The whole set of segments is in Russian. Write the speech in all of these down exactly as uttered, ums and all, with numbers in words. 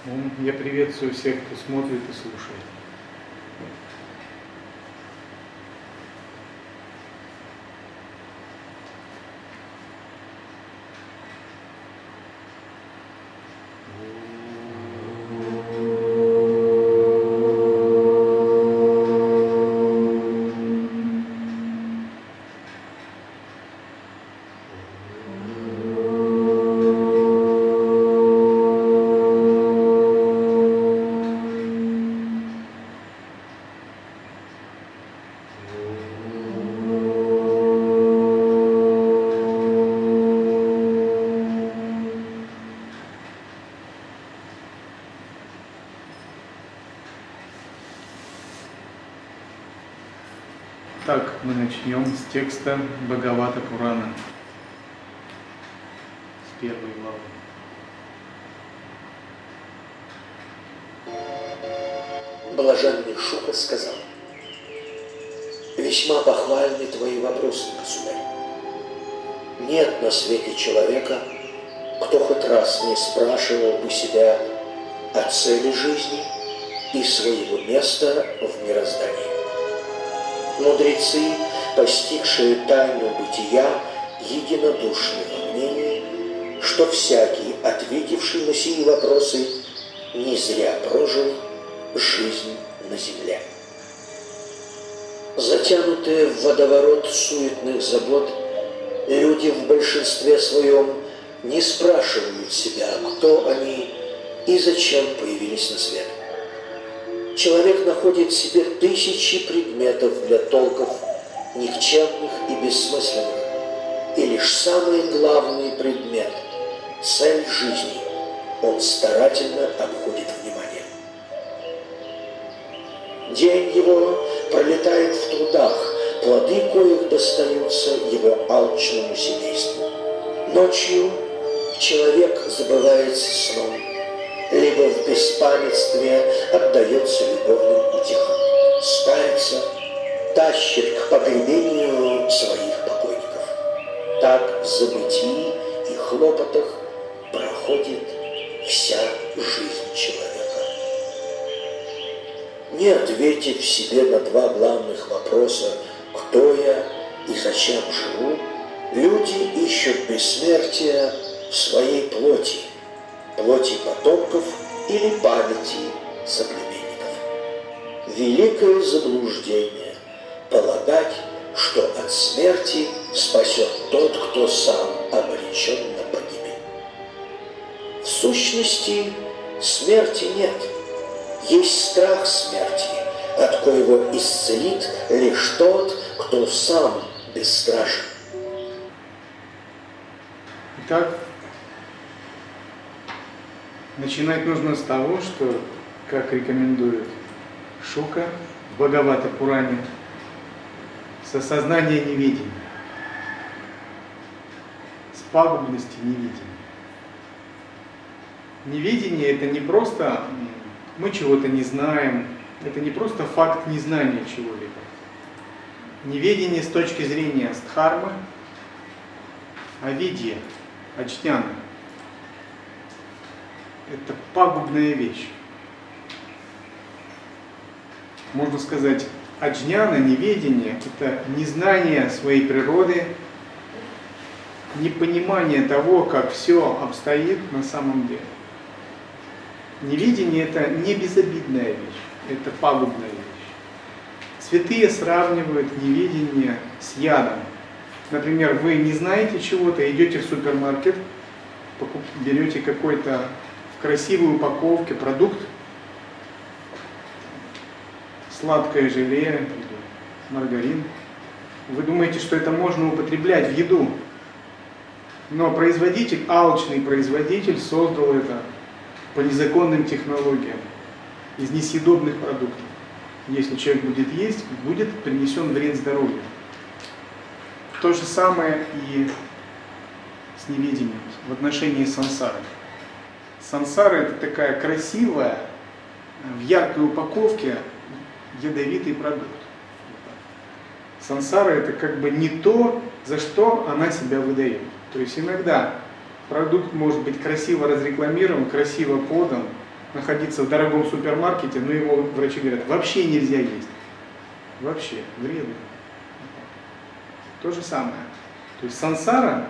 Я приветствую всех, кто смотрит и слушает. Так, мы начнем с текста Бхагавата Пурана, с первой главы. Блаженный Шука сказал: «Весьма похвальны твои вопросы, государь. Нет на свете человека, кто хоть раз не спрашивал у себя о цели жизни и своего места в мироздании. Мудрецы, постигшие тайну бытия, единодушны во мнении, что всякий, ответивший на сии вопросы, не зря прожил жизнь на земле. Затянутые в водоворот суетных забот, люди в большинстве своем не спрашивают себя, кто они и зачем появились на свет. Человек находит в себе тысячи предметов для толков, никчемных и бессмысленных, и лишь самый главный предмет – цель жизни – он старательно обходит вниманием. День его пролетает в трудах, плоды коих достаются его алчному семейству. Ночью человек забывается сном, либо в беспамятстве отдается любовным утехам, старится, тащит к погребению своих покойников. Так в забытии и хлопотах проходит вся жизнь человека. Не ответив себе на два главных вопроса «Кто я и зачем живу?», люди ищут бессмертия в своей плоти, плоти потомков или памяти соплеменников. Великое заблуждение – полагать, что от смерти спасет тот, кто сам обречен на погибель. В сущности, смерти нет. Есть страх смерти, от коего исцелит лишь тот, кто сам бесстрашен. Итак, начинать нужно с того, что, как рекомендует Шука в Бхагавата Пуране, с осознания невидения, с пагубности невидения. Невидение – это не просто мы чего-то не знаем, это не просто факт незнания чего-либо. Неведение с точки зрения стхармы, авидья, аджняна – это пагубная вещь. Можно сказать, аджняна, неведение – это незнание своей природы, непонимание того, как все обстоит на самом деле. Невидение – это не безобидная вещь, это пагубная вещь. Святые сравнивают невидение с ядом. Например, вы не знаете чего-то, идете в супермаркет, берете какой-то в красивой упаковке продукт, сладкое желе, маргарин. Вы думаете, что это можно употреблять в еду, но производитель, алчный производитель, создал это по незаконным технологиям из несъедобных продуктов. Если человек будет есть, будет принесен вред здоровью. То же самое и с невидением в отношении сансары. Сансара – это такая красивая, в яркой упаковке ядовитый продукт. Сансара – это как бы не то, за что она себя выдает. То есть иногда продукт может быть красиво разрекламирован, красиво подан, находиться в дорогом супермаркете, но его врачи говорят, вообще нельзя есть. Вообще, вредно. То же самое. То есть сансара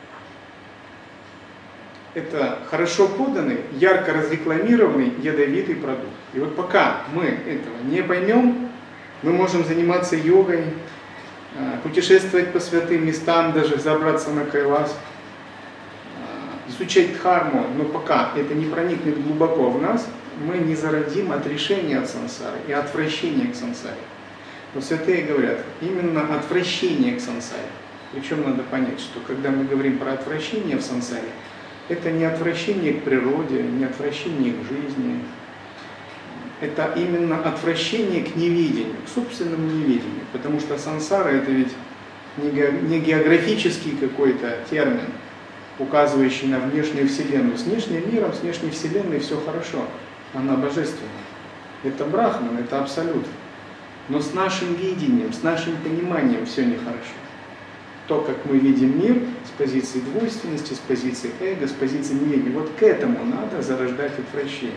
– это хорошо поданный, ярко разрекламированный, ядовитый продукт. И вот пока мы этого не поймем, мы можем заниматься йогой, путешествовать по святым местам, даже забраться на Кайлас, изучать дхарму, но пока это не проникнет глубоко в нас, мы не зародим отрешение от сансары и отвращение к сансаре. Но святые говорят, именно отвращение к сансаре. Причем надо понять, что когда мы говорим про отвращение в сансаре, это не отвращение к природе, не отвращение к жизни. Это именно отвращение к неведению, к собственному неведению. Потому что сансара это ведь не географический какой-то термин, указывающий на внешнюю вселенную. С внешним миром, с внешней вселенной все хорошо. Она божественна. Это брахман, это абсолют. Но с нашим видением, с нашим пониманием все нехорошо. То, как мы видим мир с позиции двойственности, с позиции эго, с позиции неведения, вот к этому надо зарождать отвращение.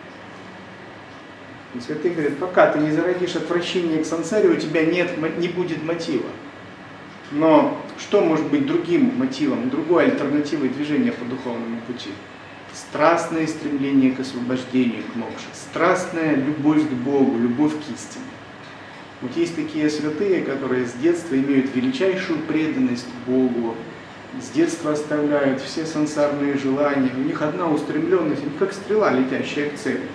И святые говорят, пока ты не зародишь отвращение к сансаре, у тебя нет, не будет мотива. Но что может быть другим мотивом, другой альтернативой движения по духовному пути? Страстное стремление к освобождению, к мокше, страстная любовь к Богу, любовь к истине. Вот есть такие святые, которые с детства имеют величайшую преданность к Богу, с детства оставляют все сансарные желания, у них одна устремленность, они как стрела, летящая к цели.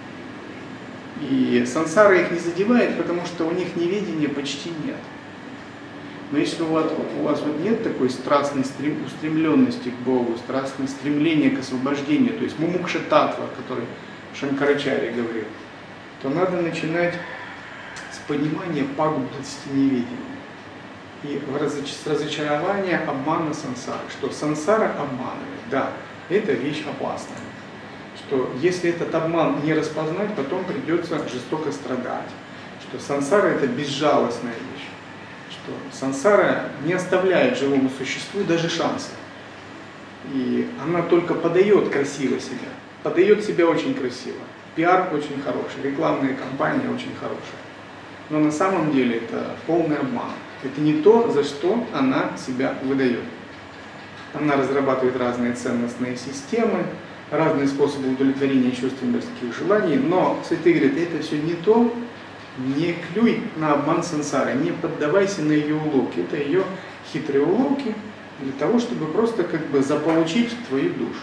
И сансара их не задевает, потому что у них неведения почти нет. Но если у вас, у вас вот нет такой страстной устремленности к Богу, страстного стремления к освобождению, то есть мумукша-татва, о которой Шанкарачарья говорил, то надо начинать с понимания пагубности неведения и с разочарования обмана сансары, что сансара обманывает, да, это вещь опасная, что если этот обман не распознать, потом придется жестоко страдать, что сансара это безжалостная вещь, что сансара не оставляет живому существу даже шанса, и она только подает красиво себя, подает себя очень красиво, пиар очень хороший, рекламная кампания очень хорошая. Но на самом деле это полный обман. Это не то, за что она себя выдает. Она разрабатывает разные ценностные системы, разные способы удовлетворения чувственных желаний, но святые говорят, это все не то, не клюй на обман сансары, не поддавайся на ее уловки. Это ее хитрые уловки для того, чтобы просто как бы заполучить твою душу.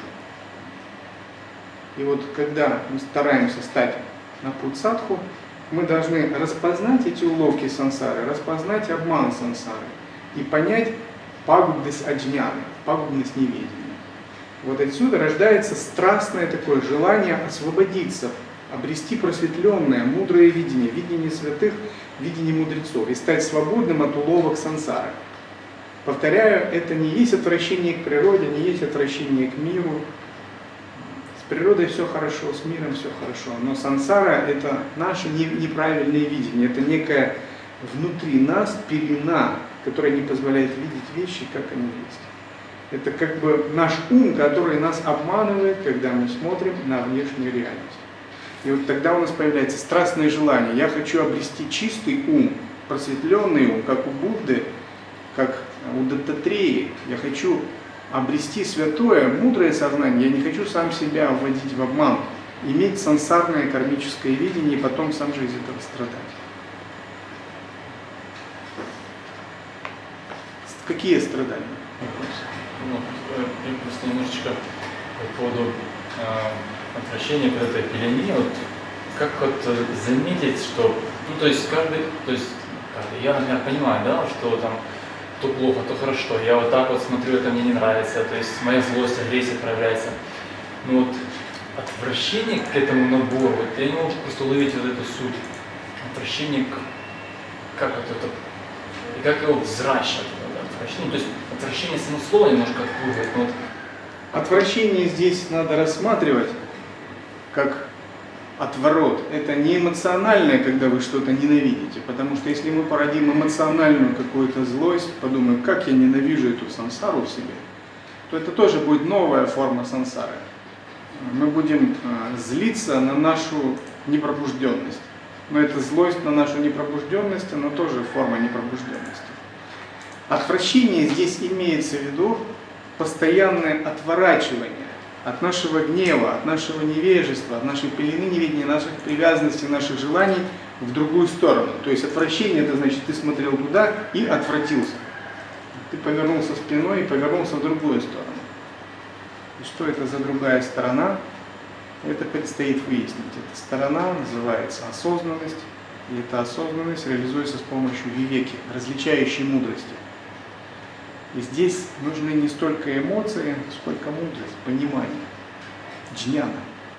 И вот когда мы стараемся стать на путь садху, мы должны распознать эти уловки сансары, распознать обман сансары и понять пагубность аджняны, пагубность неведения. Вот отсюда рождается страстное такое желание освободиться, обрести просветленное, мудрое видение, видение святых, видение мудрецов и стать свободным от уловок сансары. Повторяю, это не есть отвращение к природе, не есть отвращение к миру. С природой все хорошо, с миром все хорошо, но сансара – это наше неправильное видение, это некая внутри нас пелена, которая не позволяет видеть вещи, как они есть. Это как бы наш ум, который нас обманывает, когда мы смотрим на внешнюю реальность. И вот тогда у нас появляется страстное желание. Я хочу обрести чистый ум, просветленный ум, как у Будды, как у Даттатреи. Я хочу обрести святое, мудрое сознание. Я не хочу сам себя вводить в обман, иметь сансарное кармическое видение и потом сам же из этого страдать. Какие страдания? Ну, я просто немножечко по поводу э, отвращения к этой пелене, вот, как вот заметить, что, ну, то есть каждый, то есть каждый, я, например, понимаю, да, что там то плохо, то хорошо, я вот так вот смотрю, это мне не нравится, то есть моя злость, агрессия проявляется. Но вот отвращение к этому набору, вот, я не могу просто уловить вот эту суть, отвращение к, как вот это, и как его взращивать. Ну, то есть отвращение само слова немножко отпугивает. Вот. Отвращение здесь надо рассматривать как отворот. Это не эмоциональное, когда вы что-то ненавидите. Потому что если мы породим эмоциональную какую-то злость, подумаем, как я ненавижу эту сансару в себе, то это тоже будет новая форма сансары. мы будем злиться на нашу непробужденность. Но эта злость на нашу непробужденность, она тоже форма непробужденности. Отвращение здесь имеется в виду постоянное отворачивание от нашего гнева, от нашего невежества, от нашей пелены неведения, наших привязанностей, наших желаний в другую сторону. То есть отвращение, это значит, ты смотрел туда и отвратился. Ты повернулся спиной и повернулся в другую сторону. И что это за другая сторона? Это предстоит выяснить. Эта сторона называется осознанность, и эта осознанность реализуется с помощью вивеки, различающей мудрости. И здесь нужны не столько эмоции, сколько мудрость, понимание, джняна.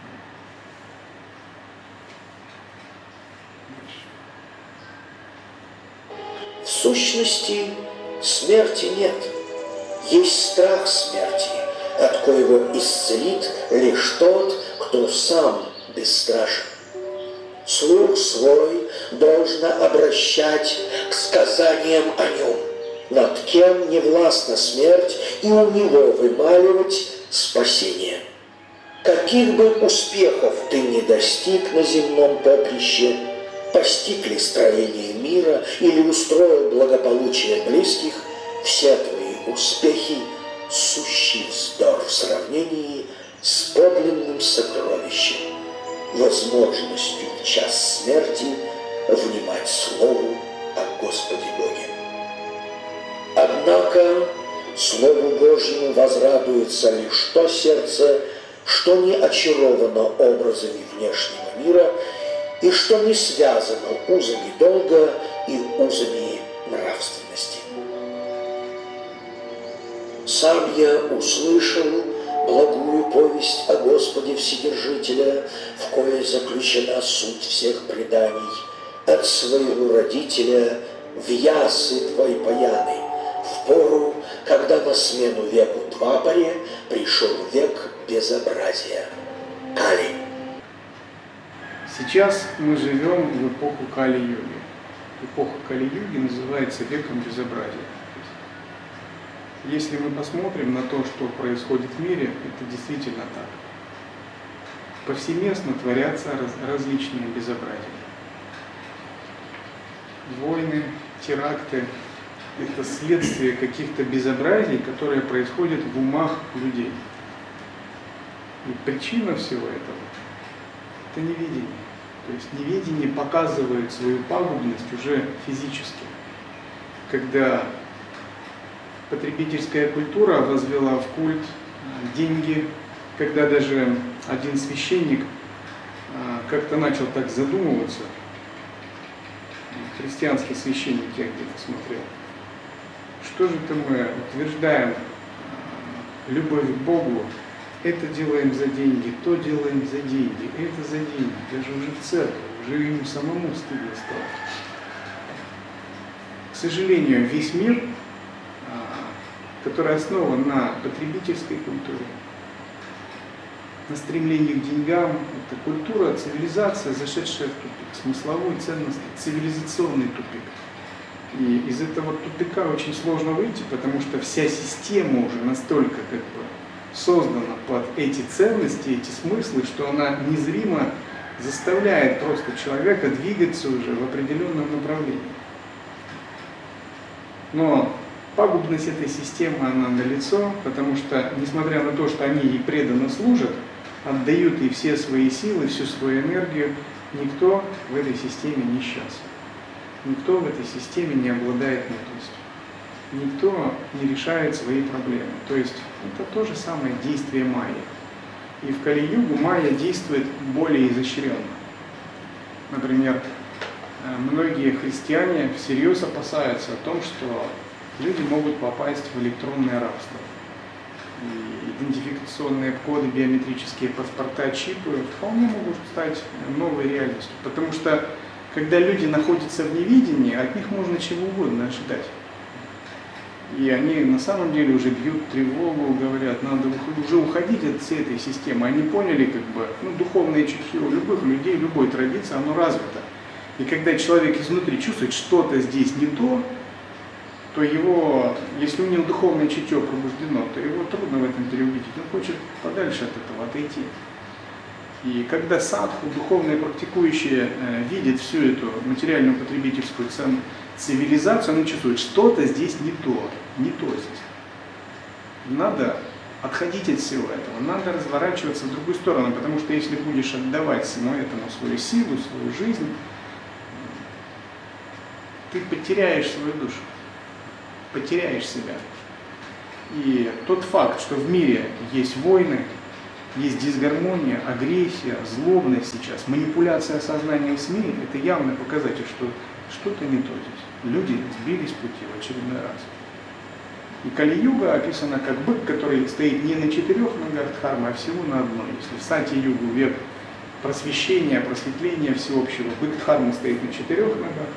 В сущности, смерти нет. Есть страх смерти, от коего исцелит лишь тот, кто сам бесстрашен. Слух свой должно обращать к сказаниям о нем, над кем не властна смерть, и у него вымаливать спасение. Каких бы успехов ты ни достиг на земном поприще, постиг ли строение мира или устроил благополучие близких, все твои успехи – сущий вздор в сравнении с подлинным сокровищем, возможностью в час смерти внимать слову о Господе Боге. Однако Слову Божьему возрадуется лишь то сердце, что не очаровано образами внешнего мира и что не связано узами долга и узами нравственности. Сам я услышал благую повесть о Господе Вседержителя, в кое заключена суть всех преданий, от своего родителя в ясы двоепояны, в пору, когда на смену веку Двапаре пришел век безобразия – Кали. Сейчас мы живем в эпоху Кали-юги. Эпоха Кали-юги называется веком безобразия. Если мы посмотрим на то, что происходит в мире, это действительно так. Повсеместно творятся раз, различные безобразия. Войны, теракты – это следствие каких-то безобразий, которые происходят в умах людей. И причина всего этого – это неведение. То есть неведение показывает свою пагубность уже физически. Когда потребительская культура возвела в культ деньги, когда даже один священник как-то начал так задумываться, христианский священник, я где-то смотрел, что же это мы утверждаем любовь к Богу, это делаем за деньги, то делаем за деньги, это за деньги, даже уже в церкви, уже ему самому стыдно стало. К сожалению, весь мир, который основан на потребительской культуре, на стремлении к деньгам, это культура, цивилизация, зашедшая в тупик, смысловой ценности, цивилизационный тупик. И из этого тупика очень сложно выйти, потому что вся система уже настолько как бы создана под эти ценности, эти смыслы, что она незримо заставляет просто человека двигаться уже в определенном направлении. Но пагубность этой системы, она налицо, потому что, несмотря на то, что они ей преданно служат, отдают ей все свои силы, всю свою энергию, никто в этой системе не счастлив. Никто в этой системе не обладает мудростью. Никто не решает свои проблемы. То есть это то же самое действие майя. И в Кали-югу майя действует более изощренно. Например, многие христиане всерьез опасаются о том, что люди могут попасть в электронное рабство. И идентификационные коды, биометрические паспорта, чипы вполне могут стать новой реальностью. Потому что, когда люди находятся в невидении, от них можно чего угодно ожидать. И они на самом деле уже бьют тревогу, говорят, надо уже уходить от всей этой системы. Они поняли, как бы, ну, духовное чутье у любых людей, любой традиции, оно развито. И когда человек изнутри чувствует, что-то здесь не то, то его, если у него духовное чутье пробуждено, то его трудно в этом переубедить. Он хочет подальше от этого отойти. И когда садху, духовные практикующие, э, видят всю эту материальную потребительскую цен, цивилизацию, он чувствует, что-то здесь не то, не то здесь. Надо отходить от всего этого, надо разворачиваться в другую сторону, потому что если будешь отдавать всему этому свою силу, свою жизнь, ты потеряешь свою душу, потеряешь себя. И тот факт, что в мире есть войны, есть дисгармония, агрессия, злобность сейчас, манипуляция сознанием СМИ, это явный показатель, что что-то не то здесь. Люди сбились с пути в очередной раз. И Кали-юга описана как бык, который стоит не на четырех ногах дхармы, а всего на одной. Если в Сати-югу век просвещения, просветления всеобщего, бык дхармы стоит на четырех ногах,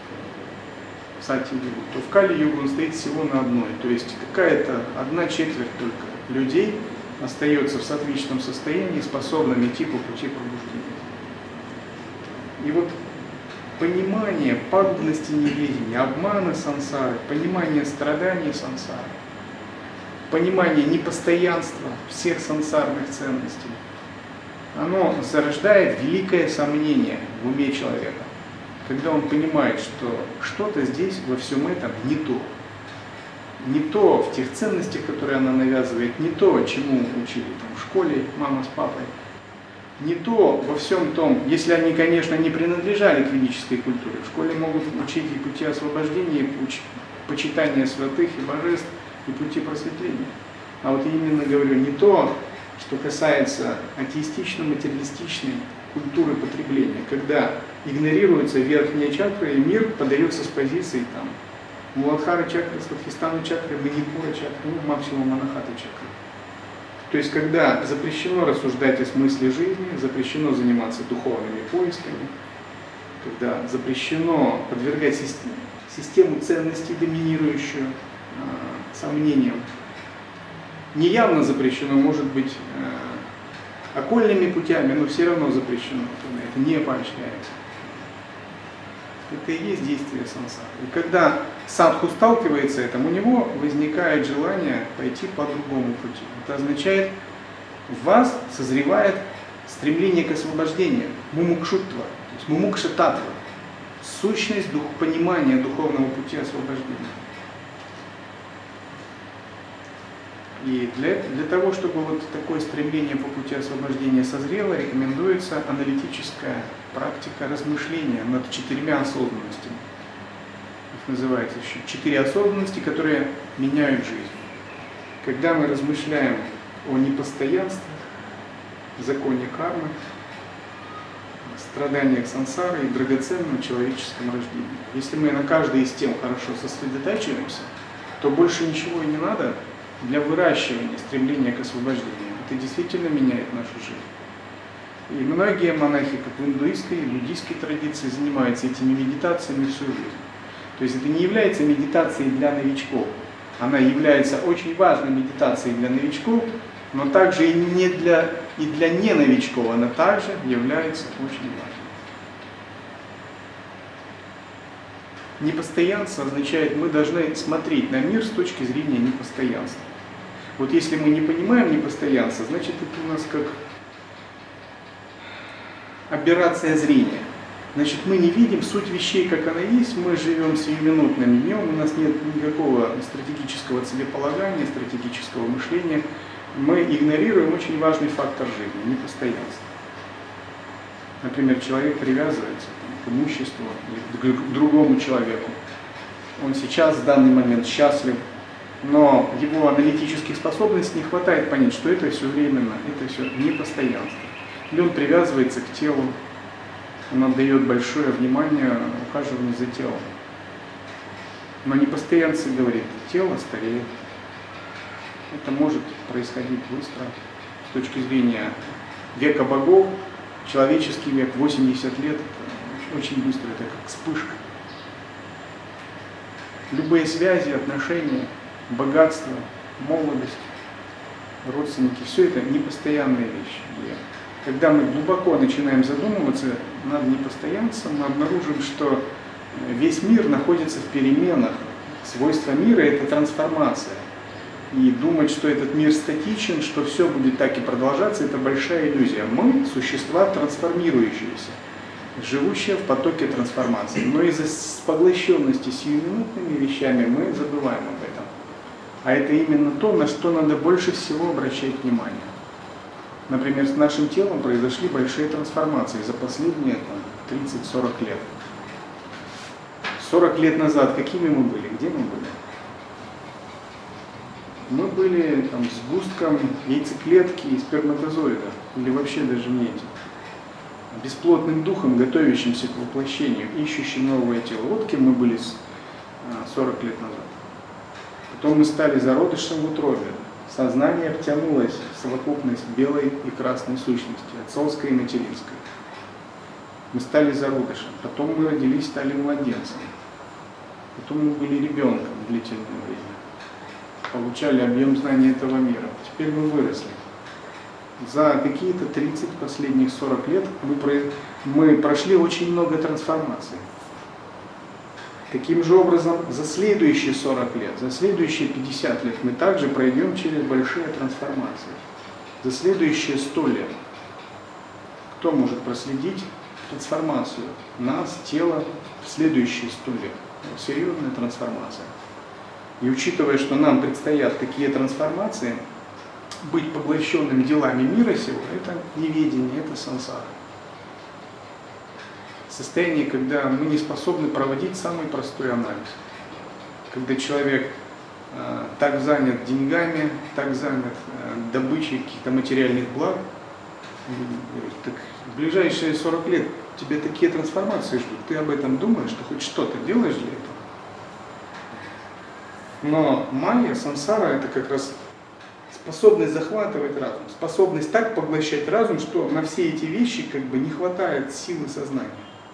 в Сати-югу, то в Кали-югу он стоит всего на одной. То есть какая-то одна четверть только людей остается в сатвичном состоянии, способным идти по пути пробуждения. И вот понимание пагубности неведения, обмана сансары, понимание страданий сансары, понимание непостоянства всех сансарных ценностей, оно зарождает великое сомнение в уме человека, когда он понимает, что что-то здесь во всем этом не то. Не то в тех ценностях, которые она навязывает, не то, чему учили там, в школе мама с папой, не то во всем том, если они, конечно, не принадлежали к ведической культуре. В школе могут учить и пути освобождения, и почитания святых и божеств, и пути просветления. А вот я именно говорю не то, что касается атеистично-материалистичной культуры потребления, когда игнорируется верхняя чакра, и мир подается с позиции там, Муладхара чакры, Свадхистана чакры, Манипура чакры, ну, максимум Анахата чакры. То есть, когда запрещено рассуждать о смысле жизни, запрещено заниматься духовными поисками, когда запрещено подвергать систему, систему ценностей, доминирующую э, сомнениям, неявно запрещено, может быть, э, окольными путями, но все равно запрещено, это не поощряется. Это и есть действие сансары. И когда садху сталкивается с этим, у него возникает желание пойти по другому пути. Это означает, в вас созревает стремление к освобождению, мумукшутва, то есть мумукша-татва, сущность дух, понимания духовного пути освобождения. И для, для того, чтобы вот такое стремление по пути освобождения созрело, рекомендуется аналитическая практика размышления над четырьмя осознанностями. Их называется еще четыре осознанности, которые меняют жизнь. Когда мы размышляем о непостоянстве, законе кармы, страданиях сансары и драгоценном человеческом рождении. Если мы на каждой из тем хорошо сосредотачиваемся, то больше ничего и не надо для выращивания стремления к освобождению. Это действительно меняет нашу жизнь. И многие монахи, как в индуистской и буддийской традиции, занимаются этими медитациями всю жизнь. То есть это не является медитацией для новичков. Она является очень важной медитацией для новичков, но также и, не для, и для неновичков она также является очень важной. Непостоянство означает, мы должны смотреть на мир с точки зрения непостоянства. Вот если мы не понимаем непостоянство, значит это у нас как аберрация зрения. Значит, мы не видим суть вещей, как она есть, мы живем сиюминутным днем, у нас нет никакого стратегического целеполагания, стратегического мышления. Мы игнорируем очень важный фактор жизни – непостоянство. Например, человек привязывается там, к имуществу или к другому человеку. Он сейчас, в данный момент, счастлив, но его аналитических способностей не хватает понять, что это все временно, это все непостоянство. Или он привязывается к телу, он отдает большое внимание ухаживанию за телом. Но непостоянство говорит, тело стареет. Это может происходить быстро. С точки зрения века богов, человеческий век восемьдесят лет, это очень быстро, это как вспышка. Любые связи, отношения, богатство, молодость, родственники, все это непостоянные вещи. И когда мы глубоко начинаем задумываться над непостоянством, мы обнаружим, что весь мир находится в переменах Свойство мира – это трансформация. И думать, что этот мир статичен, что все будет так и продолжаться, это большая иллюзия. Мы – существа трансформирующиеся, живущие в потоке трансформации. Но из-за поглощенности сиюминутными вещами мы забываем об этом. А это именно то, на что надо больше всего обращать внимание. Например, с нашим телом произошли большие трансформации за последние тридцать-сорок лет. сорок лет назад какими мы были? Где мы были? Мы были там, сгустком яйцеклетки и сперматозоида, или вообще даже не этим. Бесплотным духом, готовящимся к воплощению, ищущим новое тело. Вот кем мы были сорок лет назад. Потом мы стали зародышем в утробе. Сознание обтянулось в совокупность белой и красной сущности, отцовской и материнской. Мы стали зародышем. Потом мы родились, стали младенцами. Потом мы были ребенком длительное время. Получали объем знаний этого мира. Теперь мы выросли. За какие-то тридцать последних сорок лет мы, про... мы прошли очень много трансформаций. Таким же образом, за следующие сорок лет, за следующие пятьдесят лет мы также пройдем через большие трансформации. За следующие сто лет кто может проследить трансформацию нас, тела в следующие сто лет? Серьезная трансформация. И учитывая, что нам предстоят такие трансформации, быть поглощенным делами мира сего – это неведение, это сансара. Состояние, когда мы не способны проводить самый простой анализ. Когда человек э, так занят деньгами, так занят э, добычей каких-то материальных благ, говорит, так в ближайшие сорок лет тебе такие трансформации ждут, ты об этом думаешь, ты хоть что-то делаешь для этого? Но майя, сансара – это как раз способность захватывать разум, способность так поглощать разум, что на все эти вещи как бы не хватает силы сознания.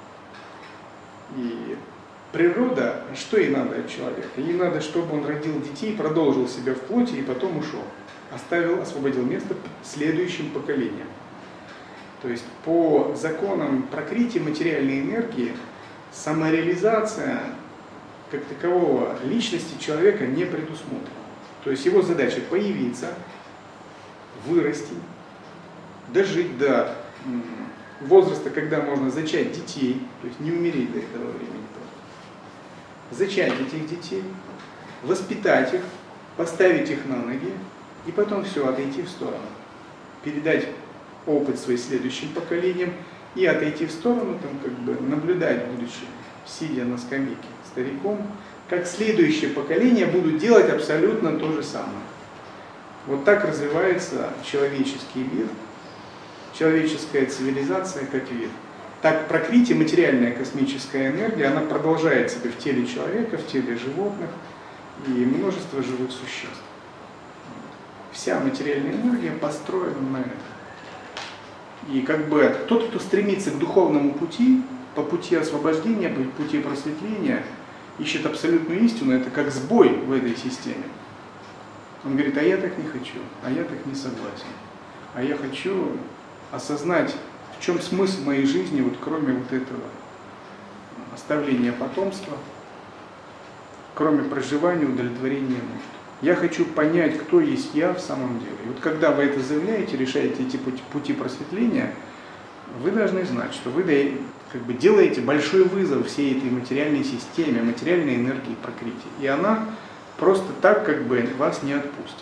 И природа, что ей надо от человека? Ей надо, чтобы он родил детей, продолжил себя в плоти и потом ушел. Оставил, освободил место следующим поколениям. То есть по законам пракрити материальной энергии самореализация как такового личности человека не предусмотрена. То есть его задача появиться, вырасти, дожить до возраста, когда можно зачать детей, то есть не умереть до этого времени просто. Зачать этих детей, воспитать их, поставить их на ноги и потом все, отойти в сторону. Передать опыт своим следующим поколениям и отойти в сторону, там, как бы наблюдать, будучи сидя на скамейке стариком, как следующее поколение будут делать абсолютно то же самое. Вот так развивается человеческий вид, человеческая цивилизация как вид. Так пракрити, материальная космическая энергия, она продолжает себя в теле человека, в теле животных и множество живых существ. Вся материальная энергия построена на этом. И как бы тот, кто стремится к духовному пути, по пути освобождения, по пути просветления, ищет абсолютную истину, это как сбой в этой системе. Он говорит, а я так не хочу, а я так не согласен, а я хочу осознать, в чем смысл моей жизни, вот кроме вот этого оставления потомства, кроме проживания, удовлетворения нужд. Я хочу понять, кто есть я в самом деле. И вот когда вы это заявляете, решаете эти пути, пути просветления, вы должны знать, что вы как бы делаете большой вызов всей этой материальной системе, материальной энергии пракрити. И она просто так как бы вас не отпустит.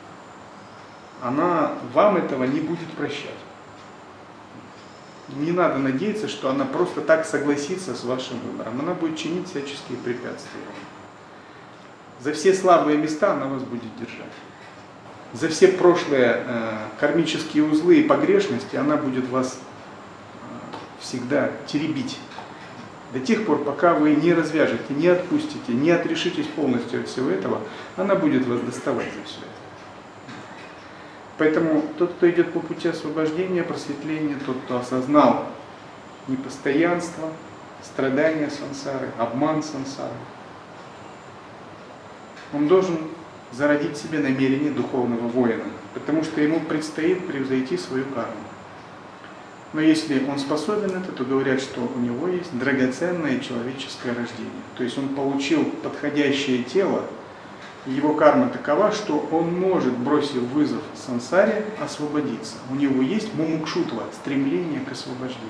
Она вам этого не будет прощать. Не надо надеяться, что она просто так согласится с вашим выбором. Она будет чинить всяческие препятствия. За все слабые места она вас будет держать. За все прошлые э, кармические узлы и погрешности она будет вас э, всегда теребить. До тех пор, пока вы не развяжете, не отпустите, не отрешитесь полностью от всего этого, она будет вас доставать за все это. Поэтому тот, кто идет по пути освобождения, просветления, тот, кто осознал непостоянство, страдания сансары, обман сансары, он должен зародить в себе намерение духовного воина, потому что ему предстоит превзойти свою карму. Но если он способен это, то говорят, что у него есть драгоценное человеческое рождение. То есть он получил подходящее тело, его карма такова, что он может, бросив вызов сансаре, освободиться. У него есть мумукшутва, стремление к освобождению.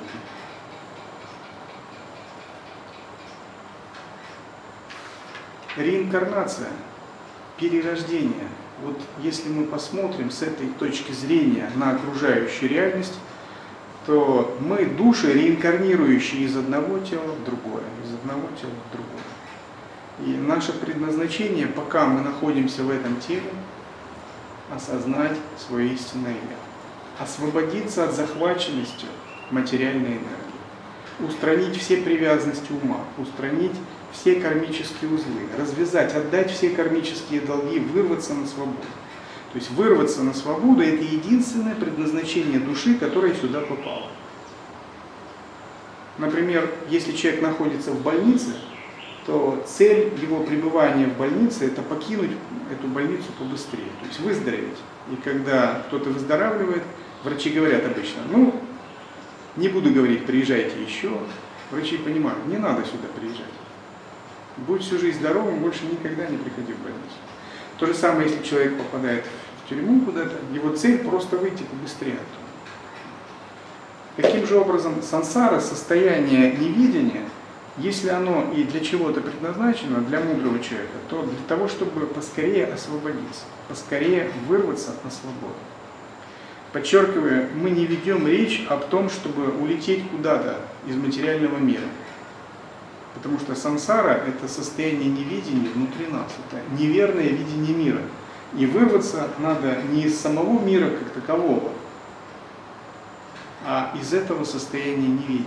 Реинкарнация, перерождение. Вот если мы посмотрим с этой точки зрения на окружающую реальность, то мы души, реинкарнирующие из одного тела в другое, из одного тела в другое. И наше предназначение, пока мы находимся в этом теле, осознать свое истинное я, освободиться от захваченности материальной энергии, устранить все привязанности ума, устранить все кармические узлы, развязать, отдать все кармические долги, вырваться на свободу. То есть вырваться на свободу – это единственное предназначение души, которое сюда попало. Например, если человек находится в больнице, то цель его пребывания в больнице – это покинуть эту больницу побыстрее, то есть выздороветь. И когда кто-то выздоравливает, врачи говорят обычно, ну, не буду говорить, приезжайте еще. Врачи понимают, не надо сюда приезжать. Будь всю жизнь здоровым, больше никогда не приходи в больницу. То же самое, если человек попадает в тюрьму куда-то, его цель просто выйти побыстрее оттуда. Таким же образом, сансара, состояние невидения, если оно и для чего-то предназначено, для мудрого человека, то для того, чтобы поскорее освободиться, поскорее вырваться на свободу. Подчеркиваю, мы не ведем речь об том, чтобы улететь куда-то из материального мира. Потому что сансара – это состояние невидения внутри нас, это неверное видение мира. И вырваться надо не из самого мира как такового, а из этого состояния невидения.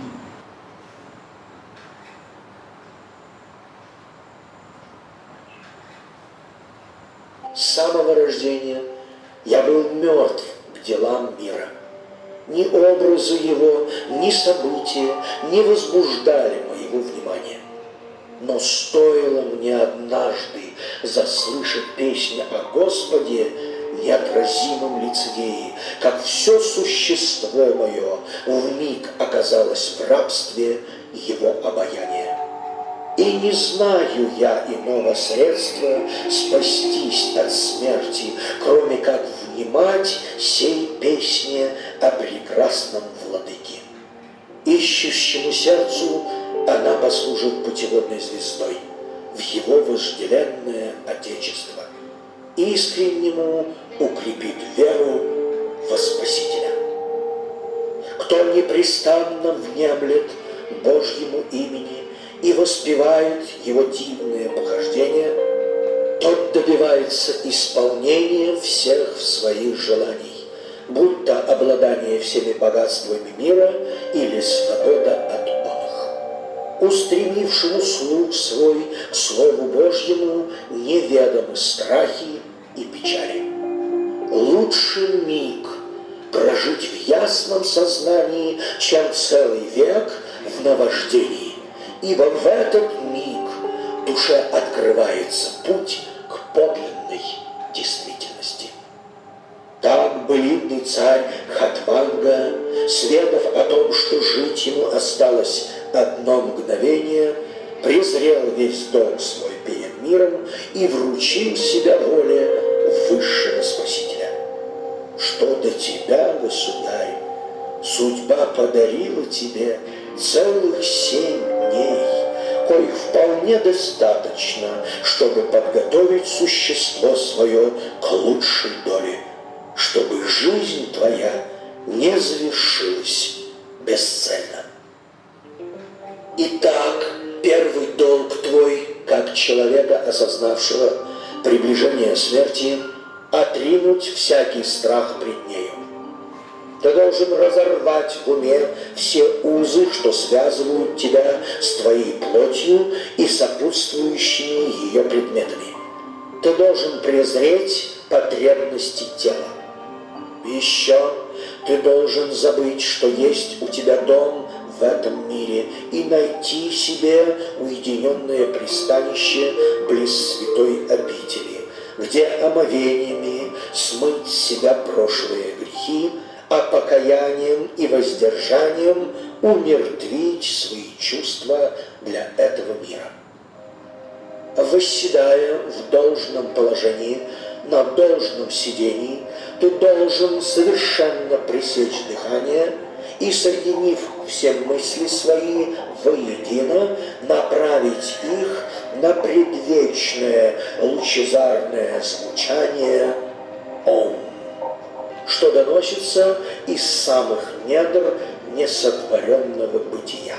С самого рождения я был мертв к делам мира. Ни образы его, ни события не возбуждали моего внимания. Но стоило мне однажды заслышать песню о Господе, неотразимом лицедее, как все существо мое вмиг оказалось в рабстве его обаяния. И не знаю я иного средства спастись от смерти, кроме как внимать сей песне о прекрасном владыке. Ищущему сердцу она послужит путеводной звездой в его вожделенное Отечество. Искреннему укрепит веру во Спасителя. Кто непрестанно внемлет Божьему имени и воспевает его дивные похождения, тот добивается исполнения всех своих желаний, будь то обладание всеми богатствами мира или свобода от оных. Устремившему слух свой к Слову Божьему неведомы страхи и печали. Лучше миг прожить в ясном сознании, чем целый век в наваждении, ибо в этот миг душе открывается путь к подлинной действительности. Так былинный царь Хатванга, сведав о том, что жить ему осталось одно мгновение, презрел весь долг свой перед миром и вручил себя воле высшего Спасителя. Что до тебя, государь, судьба подарила тебе целых семь дней, коих вполне достаточно, чтобы подготовить существо свое к лучшей доле, чтобы жизнь твоя не завершилась бесцельно. Итак, первый долг твой, как человека, осознавшего приближение смерти, отринуть всякий страх пред нею. Ты должен разорвать в уме все узы, что связывают тебя с твоей плотью и сопутствующими ее предметами. Ты должен презреть потребности тела. Еще ты должен забыть, что есть у тебя дом в этом мире, и найти себе уединенное пристанище близ святой обители, где омовениями смыть с себя прошлые грехи, а по покаянием и воздержанием умертвить свои чувства для этого мира. Восседая в должном положении, на должном сидении, ты должен совершенно пресечь дыхание и, соединив все мысли свои воедино, направить их на предвечное лучезарное звучание «Ом», что доносится из самых недр несотворенного бытия.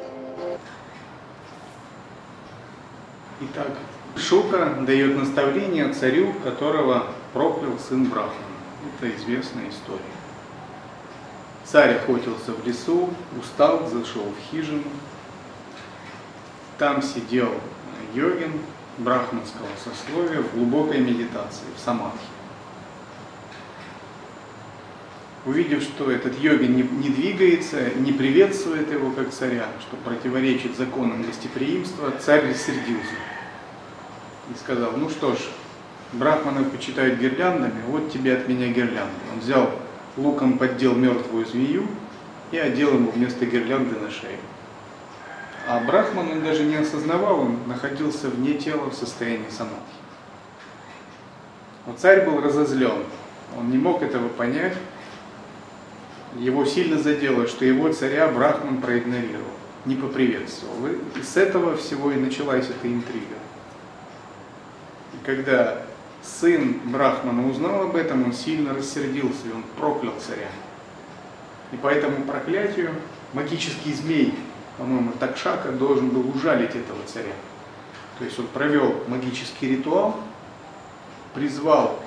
Итак, Шука дает наставление царю, которого проклял сын Брахмана. Это известная история. Царь охотился в лесу, устал, зашел в хижину. Там сидел йогин брахманского сословия в глубокой медитации, в самадхи. Увидев, что этот йогин не, не двигается, не приветствует его как царя, что противоречит законам гостеприимства, царь рассердился и сказал: ну что ж, брахманы почитают гирляндами, вот тебе от меня гирлянда. Он взял луком, поддел мертвую змею и одел ему вместо гирлянды на шею. А брахман, он даже не осознавал, он находился вне тела в состоянии самадхи. Но царь был разозлен, он не мог этого понять. Его сильно задело, что его царя брахман проигнорировал, не поприветствовал. И с этого всего и началась эта интрига. И когда сын брахмана узнал об этом, он сильно рассердился, и он проклял царя. И по этому проклятию магический змей, по-моему, Такшака, должен был ужалить этого царя. То есть он провел магический ритуал, призвал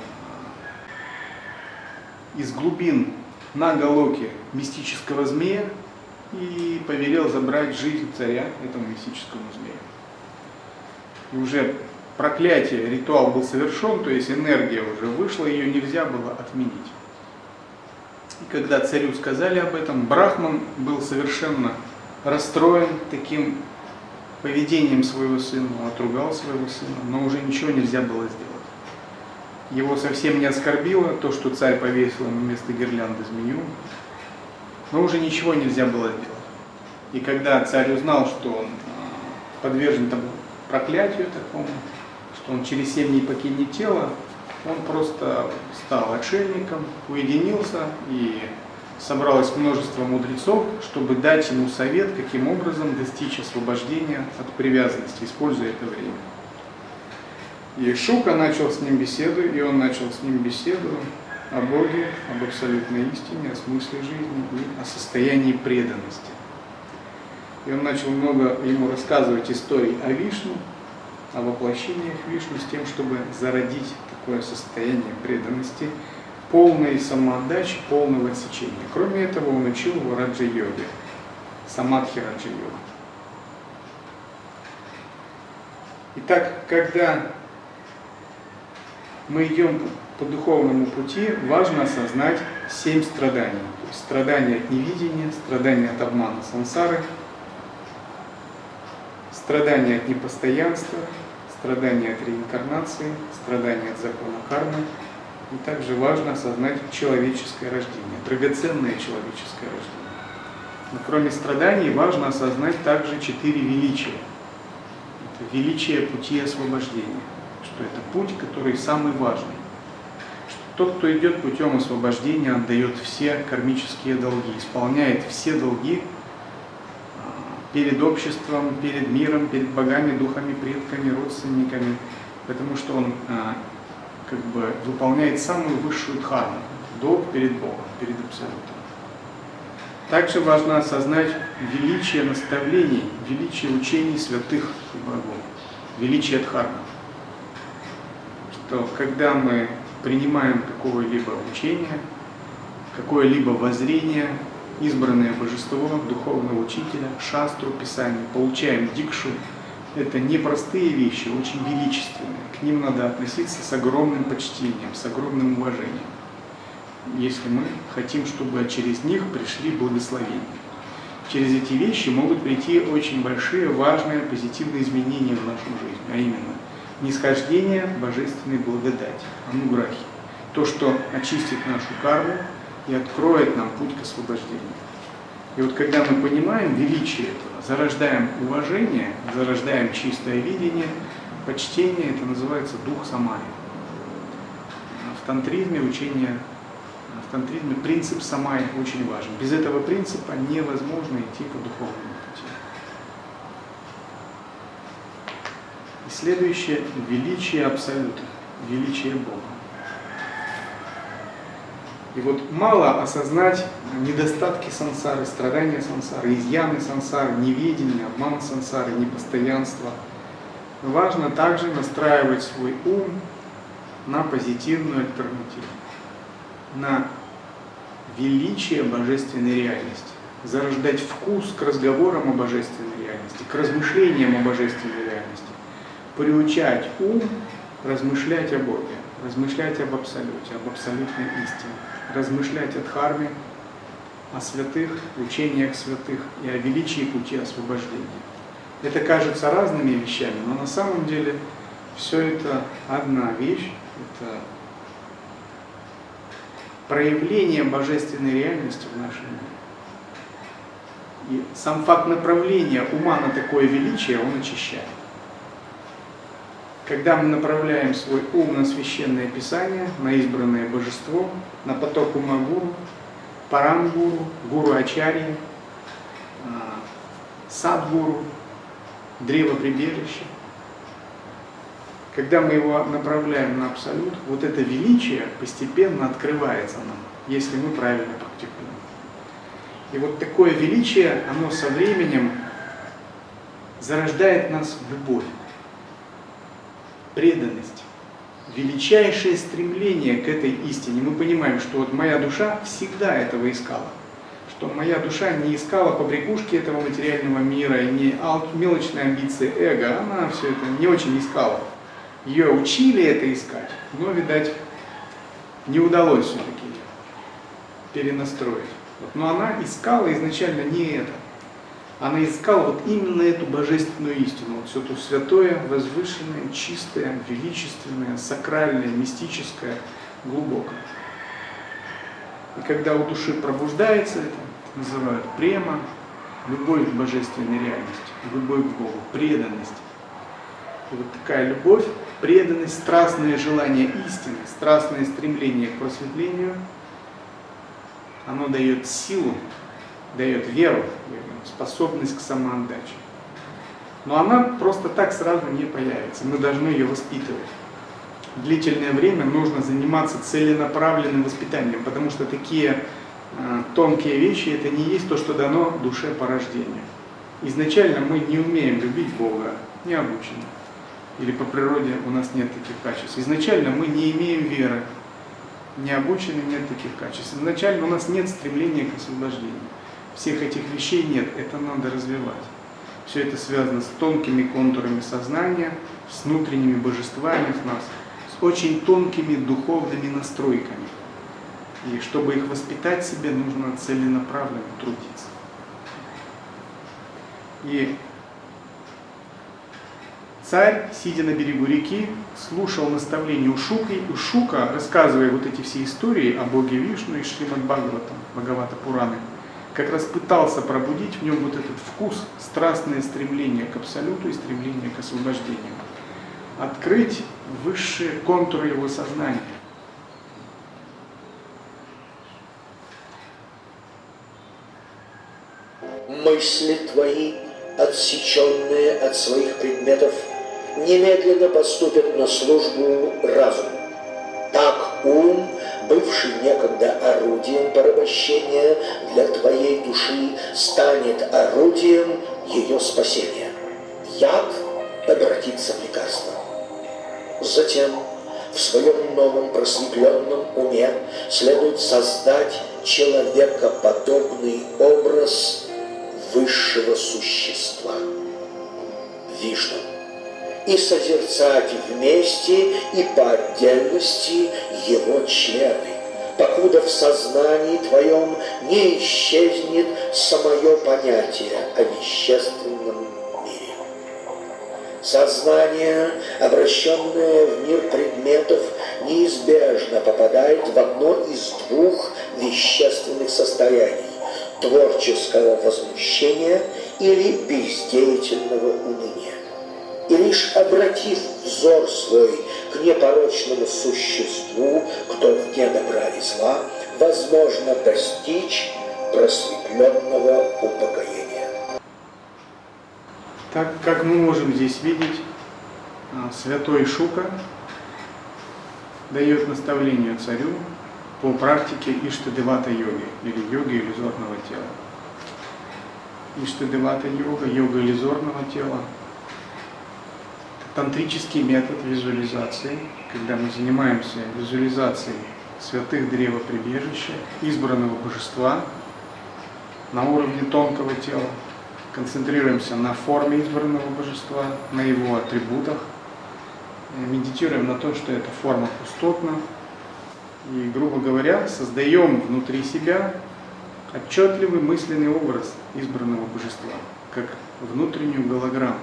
из глубин Нагалоки мистического змея и повелел забрать жизнь царя этому мистическому змею. И уже проклятие, ритуал был совершен, то есть энергия уже вышла, ее нельзя было отменить. И когда царю сказали об этом, брахман был совершенно расстроен таким поведением своего сына, он отругал своего сына, но уже ничего нельзя было сделать. Его совсем не оскорбило то, что царь повесил ему вместо гирлянды змею, но уже ничего нельзя было сделать. И когда царь узнал, что он подвержен тому проклятию такому, что он через семь дней покинет тело, он просто стал отшельником, уединился, и собралось множество мудрецов, чтобы дать ему совет, каким образом достичь освобождения от привязанности, используя это время. И Шука начал с ним беседу, и он начал с ним беседу о Боге, об абсолютной истине, о смысле жизни и о состоянии преданности. И он начал много ему рассказывать историй о Вишну, о воплощениях Вишну, с тем, чтобы зародить такое состояние преданности, полной самоотдачи, полного отсечения. Кроме этого, он учил его раджа-йоге, самадхи раджа-йога. Итак, когда мы идем по духовному пути, важно осознать семь страданий. То есть страдания от невидения, страдания от обмана сансары, страдания от непостоянства, страдания от реинкарнации, страдания от закона кармы. И также важно осознать человеческое рождение, драгоценное человеческое рождение. Но кроме страданий важно осознать также четыре величия. Это величие пути освобождения, что это путь, который самый важный. Что тот, кто идет путем освобождения, отдает все кармические долги, исполняет все долги перед обществом, перед миром, перед богами, духами, предками, родственниками, потому что он как бы выполняет самую высшую дхарму, долг перед Богом, перед Абсолютом. Также важно осознать величие наставлений, величие учений святых богов, величие дхармы. Что когда мы принимаем какое-либо учение, какое-либо воззрение, избранное божество, духовного учителя, шастру, писание, получаем дикшу, это непростые вещи, очень величественные. К ним надо относиться с огромным почтением, с огромным уважением, если мы хотим, чтобы через них пришли благословения. Через эти вещи могут прийти очень большие, важные, позитивные изменения в нашу жизнь, а именно нисхождение божественной благодати, ануграхи. То, что очистит нашу карму, и откроет нам путь к освобождению. И вот когда мы понимаем величие этого, зарождаем уважение, зарождаем чистое видение, почтение, это называется дух самаи. В тантризме учение, в тантризме принцип самаи очень важен. Без этого принципа невозможно идти по духовному пути. И следующее – величие Абсолюта, величие Бога. И вот мало осознать недостатки сансары, страдания сансары, изъяны сансары, неведение, обман сансары, непостоянство. Важно также настраивать свой ум на позитивную альтернативу, на величие божественной реальности, зарождать вкус к разговорам о божественной реальности, к размышлениям о божественной реальности, приучать ум размышлять о Боге, размышлять об Абсолюте, об абсолютной истине, размышлять о дхарме, о святых, учениях святых и о величии пути освобождения. Это кажется разными вещами, но на самом деле все это одна вещь, это проявление божественной реальности в нашем мире. И сам факт направления ума на такое величие, он очищает. Когда мы направляем свой ум на священное писание, на избранное божество, на поток ума гуру, парам-гуру, гуру ачарьи, садгуру, древо прибежища, когда мы его направляем на Абсолют, вот это величие постепенно открывается нам, если мы правильно практикуем. И вот такое величие, оно со временем зарождает нас в любовь, преданность, величайшее стремление к этой истине. Мы понимаем, что вот моя душа всегда этого искала, что моя душа не искала побрякушки этого материального мира и не мелочные амбиции эго, она все это не очень искала. Ее учили это искать, но, видать, не удалось все-таки перенастроить. Вот. Но она искала изначально не это. Она искала вот именно эту божественную истину, вот все то святое, возвышенное, чистое, величественное, сакральное, мистическое, глубокое. И когда у души пробуждается это, называют према, любовь к божественной реальности, любовь к Богу, преданность. И вот такая любовь, преданность, страстное желание истины, страстное стремление к просветлению, оно дает силу, дает веру, способность к самоотдаче. Но она просто так сразу не появится, мы должны ее воспитывать. Длительное время нужно заниматься целенаправленным воспитанием, потому что такие э, тонкие вещи, это не есть то, что дано душе по рождению. Изначально мы не умеем любить Бога, не обучены. Или по природе у нас нет таких качеств. Изначально мы не имеем веры, не обучены, нет таких качеств. Изначально у нас нет стремления к освобождению. Всех этих вещей нет, это надо развивать. Все это связано с тонкими контурами сознания, с внутренними божествами в нас, с очень тонкими духовными настройками. И чтобы их воспитать в себе, нужно целенаправленно трудиться. И царь, сидя на берегу реки, слушал наставления Ушуки. Ушука, рассказывая вот эти все истории о боге Вишну и Шримад Бхагаватам, Бхагавата Пураны, как раз пытался пробудить в нем вот этот вкус, страстное стремление к Абсолюту и стремление к освобождению. Открыть высшие контуры его сознания. Мысли твои, отсеченные от своих предметов, немедленно поступят на службу разуму. Так ум, бывший некогда орудием порабощения для твоей души, станет орудием ее спасения. Яд обратится в лекарство. Затем в своем новом просветленном уме следует создать человекоподобный образ высшего существа – Вишну, и созерцать вместе и по отдельности его члены, покуда в сознании твоем не исчезнет самое понятие о вещественном мире. Сознание, обращенное в мир предметов, неизбежно попадает в одно из двух вещественных состояний – творческого возмущения или бездеятельного уныния. И лишь обратив взор свой к непорочному существу, кто вне добра и зла, возможно достичь просветленного упокоения. Так как мы можем здесь видеть, святой Шука дает наставление царю по практике Иштадевата-йоги, или йоги иллюзорного тела. Иштадевата-йога, йога иллюзорного тела – тантрический метод визуализации, когда мы занимаемся визуализацией святых древоприбежища, избранного божества на уровне тонкого тела, концентрируемся на форме избранного божества, на его атрибутах, медитируем на то, что эта форма пустотна, и, грубо говоря, создаем внутри себя отчетливый мысленный образ избранного божества, как внутреннюю голограмму.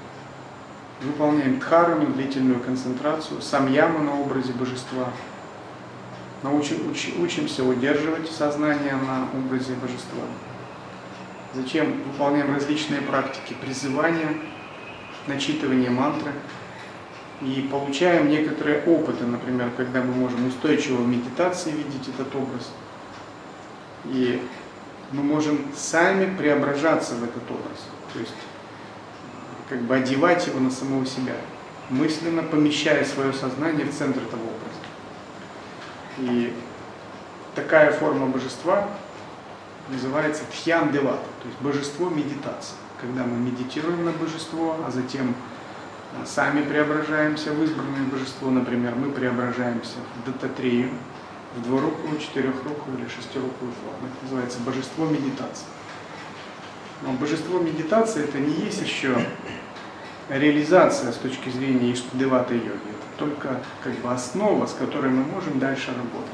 Выполняем дхарму, длительную концентрацию, самьяму на образе божества. Научим, уч, учимся удерживать сознание на образе божества. Затем выполняем различные практики призывания, начитывания мантры. И получаем некоторые опыты, например, когда мы можем устойчиво в медитации видеть этот образ. И мы можем сами преображаться в этот образ. То есть как бы одевать его на самого себя, мысленно помещая свое сознание в центр этого образа. И такая форма божества называется Тхьян-девата, то есть божество медитации. Когда мы медитируем на божество, а затем сами преображаемся в избранное божество, например, мы преображаемся в Даттатрею, в двурукую, четырехрукую или шестирукую форму. Это называется божество медитации. Но божество медитации это не есть еще реализация с точки зрения Иштадевата-йоги. Это только как бы основа, с которой мы можем дальше работать.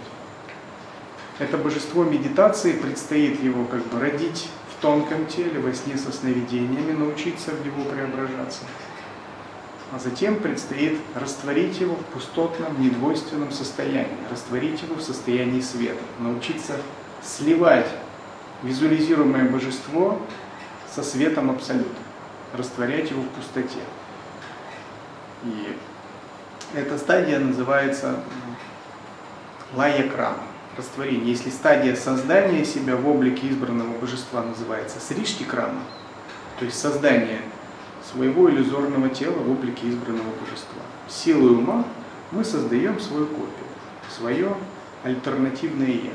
Это божество медитации, предстоит его как бы родить в тонком теле, во сне со сновидениями, научиться в него преображаться. А затем предстоит растворить его в пустотном, недвойственном состоянии, растворить его в состоянии света, научиться сливать визуализируемое божество со светом абсолюта, растворять его в пустоте. И эта стадия называется лая-крама, растворение. Если стадия создания себя в облике избранного божества называется сришти-крама, то есть создание своего иллюзорного тела в облике избранного божества. Силой ума мы создаем свою копию, свое альтернативное «я».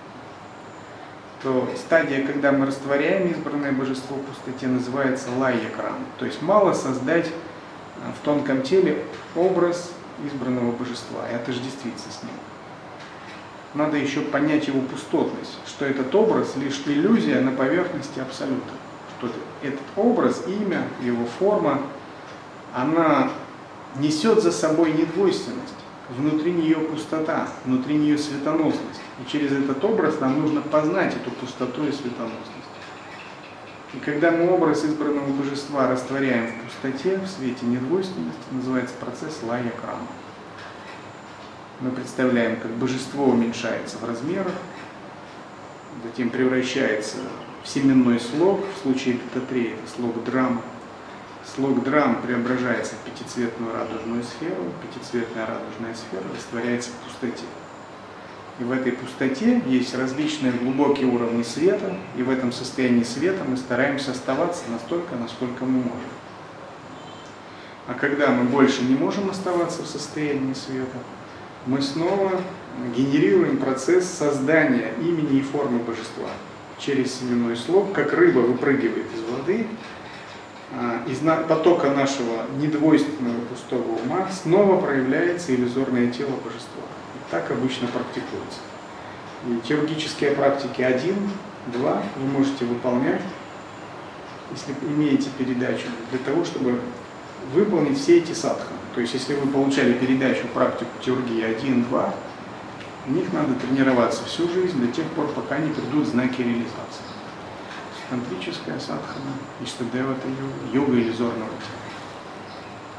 То стадия, когда мы растворяем избранное божество в пустоте, называется лая-крама. То есть мало создать в тонком теле образ избранного божества и отождествиться с ним. Надо еще понять его пустотность, что этот образ лишь иллюзия на поверхности абсолюта. Что этот образ, имя, его форма, она несет за собой недвойственность. Внутри нее пустота, внутри нее светоносность. И через этот образ нам нужно познать эту пустоту и светоносность. И когда мы образ избранного божества растворяем в пустоте, в свете недвойственности, называется процесс лая-крама. Мы представляем, как божество уменьшается в размерах, затем превращается в семенной слог, в случае Даттатреи это слог драма. Слог драм преображается в пятицветную радужную сферу, пятицветная радужная сфера растворяется в пустоте. И в этой пустоте есть различные глубокие уровни света, и в этом состоянии света мы стараемся оставаться настолько, насколько мы можем. А когда мы больше не можем оставаться в состоянии света, мы снова генерируем процесс создания имени и формы божества. Через семенной слог, как рыба выпрыгивает из воды, из потока нашего недвойственного пустого ума снова проявляется иллюзорное тело божества. И так обычно практикуется. И теургические практики один, два вы можете выполнять, если имеете передачу, для того, чтобы выполнить все эти садханы. То есть, если вы получали передачу практику теургии один, два, в них надо тренироваться всю жизнь до тех пор, пока не придут знаки реализации. Тантрическая садхана, Иштадевата-йога, йога иллюзорного тела.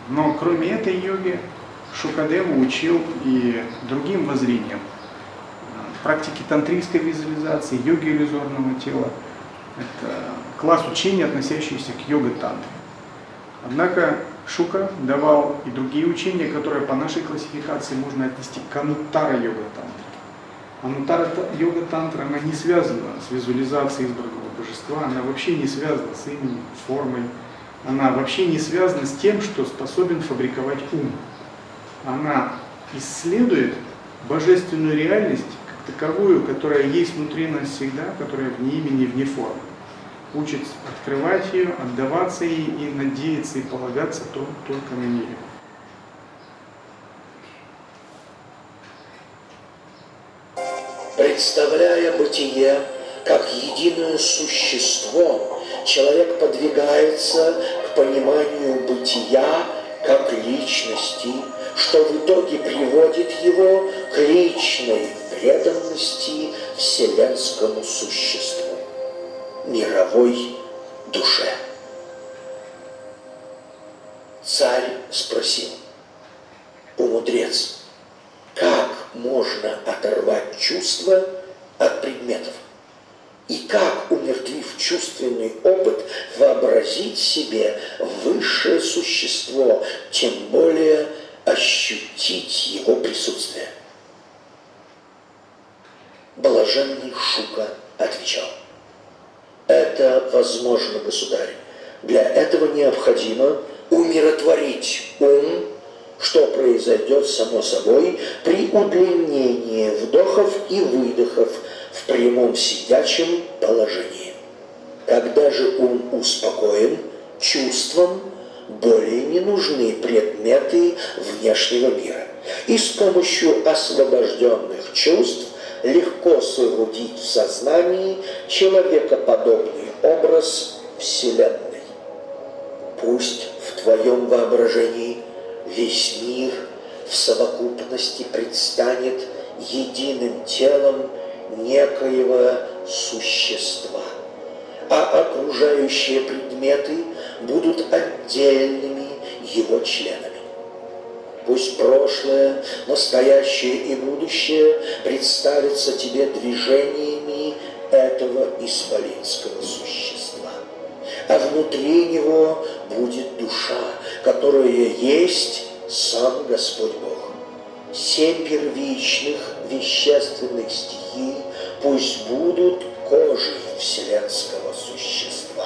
Но кроме этой йоги, Шукадева учил и другим воззрениям. Практики тантрийской визуализации, йоги иллюзорного тела. Это класс учений, относящийся к йога-тантре. Однако Шука давал и другие учения, которые по нашей классификации можно отнести к ануттара-йога-тантре. Ануттара-йога-тантра, она не связана с визуализацией избранного божества, она вообще не связана с именем, формой, она вообще не связана с тем, что способен фабриковать ум. Она исследует божественную реальность как таковую, которая есть внутри нас всегда, которая вне имени, вне формы. Учит открывать ее, отдаваться ей и надеяться и полагаться только на нее. Представляя бытие как единое существо, человек подвигается к пониманию бытия как личности, что в итоге приводит его к личной преданности вселенскому существу, мировой душе. Царь спросил: «О мудрец, как можно оторвать чувства от предметов? И как, умертвив чувственный опыт, вообразить себе высшее существо, тем более ощутить его присутствие?» Блаженный Шука отвечал: «Это возможно, государь. Для этого необходимо умиротворить ум, что произойдет само собой при удлинении вдохов и выдохов в прямом сидячем положении. Когда же ум успокоен, чувствам более не нужны предметы внешнего мира, и с помощью освобожденных чувств легко соорудить в сознании человекоподобный образ Вселенной. Пусть в твоем воображении весь мир в совокупности предстанет единым телом некоего существа, а окружающие предметы будут отдельными его членами. Пусть прошлое, настоящее и будущее представятся тебе движениями этого исполинского существа, а внутри него будет душа, которая есть сам Господь Бог. Семь первичных вещественных стихий пусть будут кожей вселенского существа.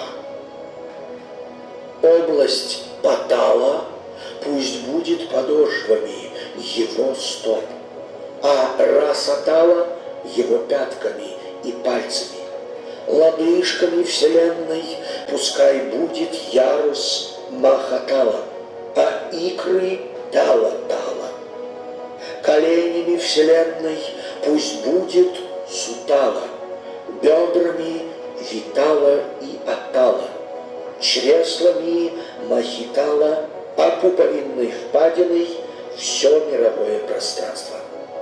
Область Патала пусть будет подошвами его стоп, а Расатала его пятками и пальцами. Лодыжками Вселенной пускай будет ярус Махатала, а икры Тала-Тала. Коленями Вселенной пусть будет Сутала, бедрами Витала и Атала, чреслами Махитала, а пуповинной впадиной все мировое пространство.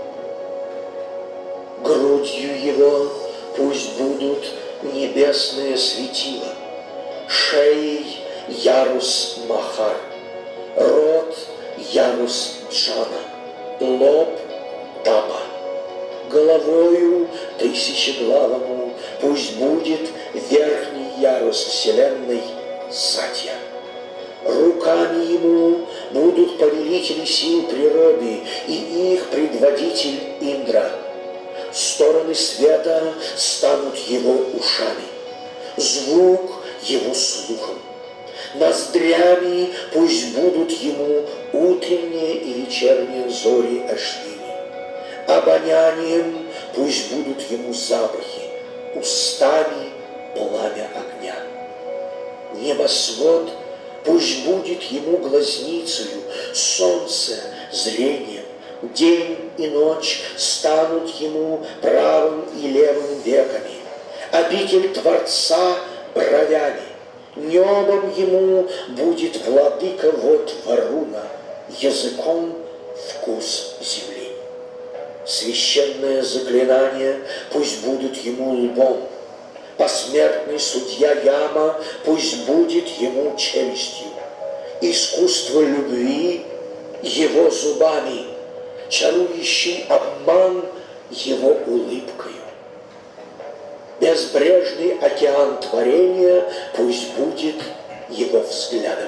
Грудью его пусть будут небесные светила, шеей ярус Махар, рот ярус Джана, лоб Таба, головою тысячеглавому пусть будет верхний ярус Вселенной Сатья. Руками ему будут повелители сил природы и их предводитель Индра. Стороны света станут его ушами, звук его слухом. Ноздрями пусть будут ему утренние и вечерние зори Ашвини. Обонянием пусть будут ему запахи, устами пламя огня. Небосвод пусть будет ему глазницею, солнце зрением, день и ночь станут ему правым и левым веками, обитель Творца бровями, небом ему будет владыка вот Варуна, языком вкус земли. Священное заклинание пусть будут ему лбом, посмертный судья Яма пусть будет ему челюстью, искусство любви его зубами, чарующий обман его улыбкою. Безбрежный океан творения пусть будет его взглядом,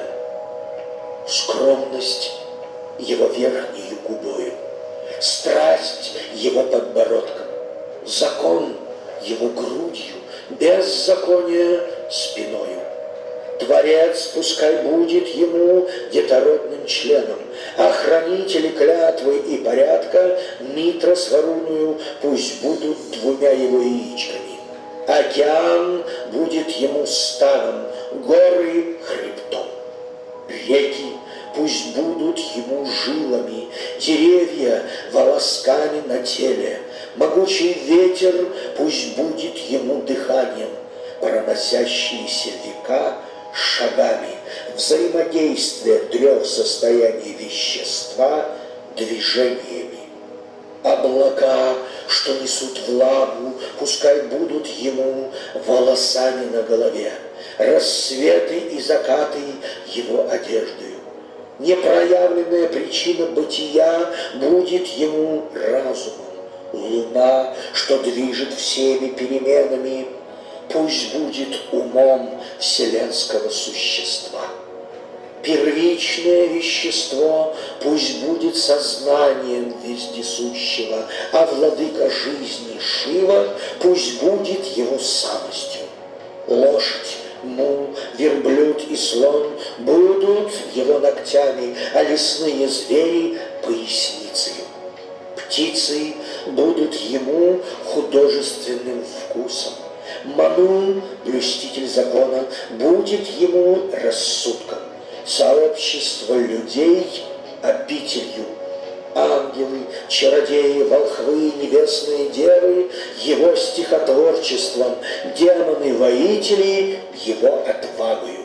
скромность его верхнею губою, страсть его подбородком, закон его грудью, беззаконие спиною. Творец пускай будет ему детородным членом, а хранители клятвы и порядка Митра с Варуною пусть будут двумя его яичками. Океан будет ему станом, горы хребтом. Реки пусть будут ему жилами, деревья волосками на теле. Могучий ветер пусть будет ему дыханием, проносящиеся века шагами, взаимодействие трех состояний вещества движениями. Облака, что несут влагу, пускай будут ему волосами на голове, рассветы и закаты его одеждою. Непроявленная причина бытия будет ему разумом. Луна, что движет всеми переменами, пусть будет умом вселенского существа. Первичное вещество пусть будет сознанием вездесущего, а владыка жизни Шива пусть будет его самостью. Лошадь, мул, верблюд и слон будут его ногтями, а лесные звери — поясницей. Птицы будут ему художественным вкусом. Ману, блюститель закона, будет ему рассудком. Сообщество людей обителью. Ангелы, чародеи, волхвы, небесные девы его стихотворчеством, демоны-воители его отвагою.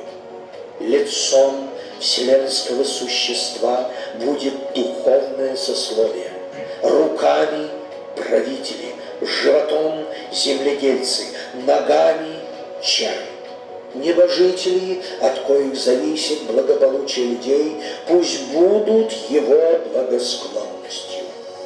Лицом вселенского существа будет духовное сословие, руками правители, животом земледельцы, ногами черви. Небожители, от коих зависит благополучие людей, пусть будут его благосклонностью.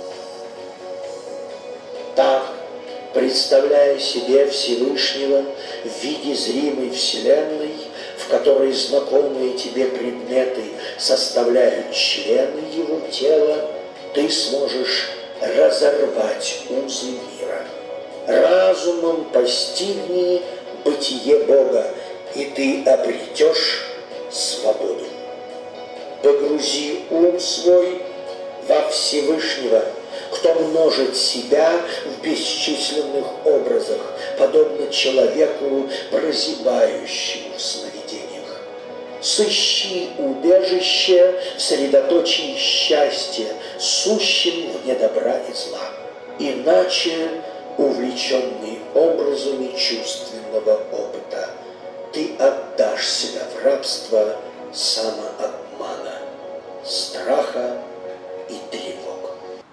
Так, представляя себе Всевышнего в виде зримой вселенной, в которой знакомые тебе предметы составляют члены его тела, ты сможешь разорвать узы мира. Разумом постигни бытие Бога, и ты обретешь свободу. Погрузи ум свой во Всевышнего, кто множит себя в бесчисленных образах, подобно человеку, прозябающему в сновидениях. Сыщи убежище в средоточии счастья, сущем вне добра и зла. Иначе, увлеченный образами чувственного опыта, ты отдашь себя в рабство самообмана, страха и тревог.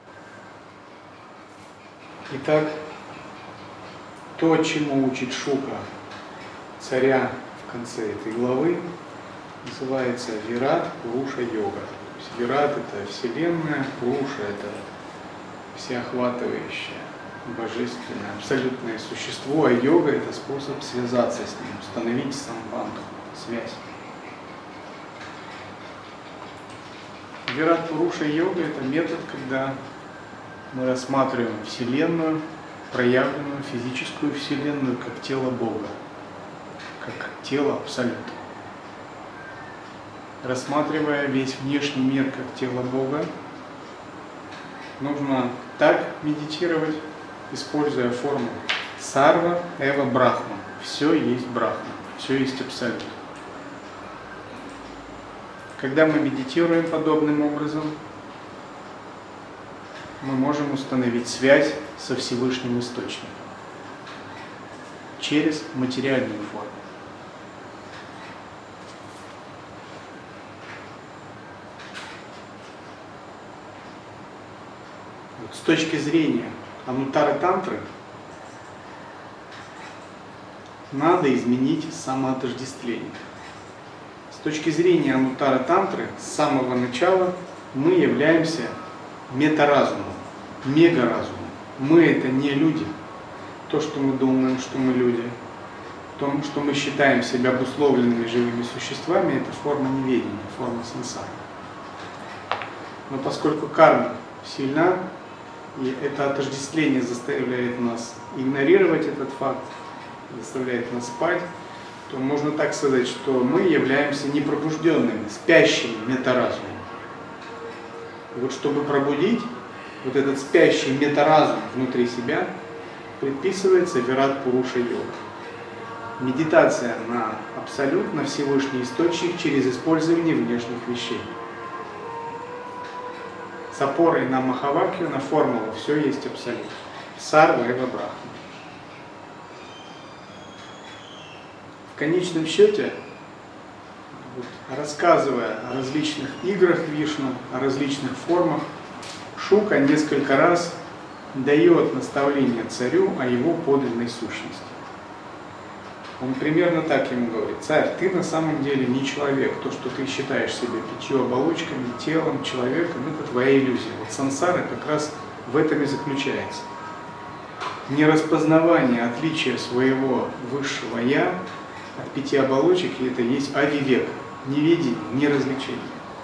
Итак, то, чему учит Шука царя в конце этой главы, называется Вират Пуруша йога. То есть Вират — это вселенная, Пуруша — это всеохватывающее, божественное, абсолютное существо, а йога — это способ связаться с ним, установить самбандху, связь. Вират Пуруша йога — это метод, когда мы рассматриваем Вселенную, проявленную физическую Вселенную, как тело Бога, как тело Абсолюта. Рассматривая весь внешний мир как тело Бога, нужно так медитировать, используя форму Сарва Эва Брахма. Все есть Брахма, все есть Абсолют. Когда мы медитируем подобным образом, мы можем установить связь со Всевышним Источником через материальную форму. Вот с точки зрения Анутара Тантры надо изменить самоотождествление. точки зрения Анутара Тантры, с самого начала мы являемся метаразумом, мегаразумом. Мы это не люди. То, что мы думаем, что мы люди, то, что мы считаем себя обусловленными живыми существами, это форма неведения, форма сансары. Но поскольку карма сильна, и это отождествление заставляет нас игнорировать этот факт, заставляет нас спать, то можно так сказать, что мы являемся непробужденными, спящими метаразумом. И вот чтобы пробудить вот этот спящий метаразум внутри себя, предписывается Вират Пуруша йога. Медитация на абсолют, на Всевышний источник через использование внешних вещей. С опорой на Махавакью, на формулу «все есть абсолют». Сарва эва Брахма. В конечном счете, вот, рассказывая о различных играх Вишну, о различных формах, Шука несколько раз дает наставление царю о его подлинной сущности. Он примерно так ему говорит: царь, ты на самом деле не человек. То, что ты считаешь себя пятью оболочками, телом, человеком, это твоя иллюзия. Вот сансара как раз в этом и заключается. Нераспознавание отличия своего высшего «я» от пяти оболочек, и это есть авивек, неведение, неразвлечение.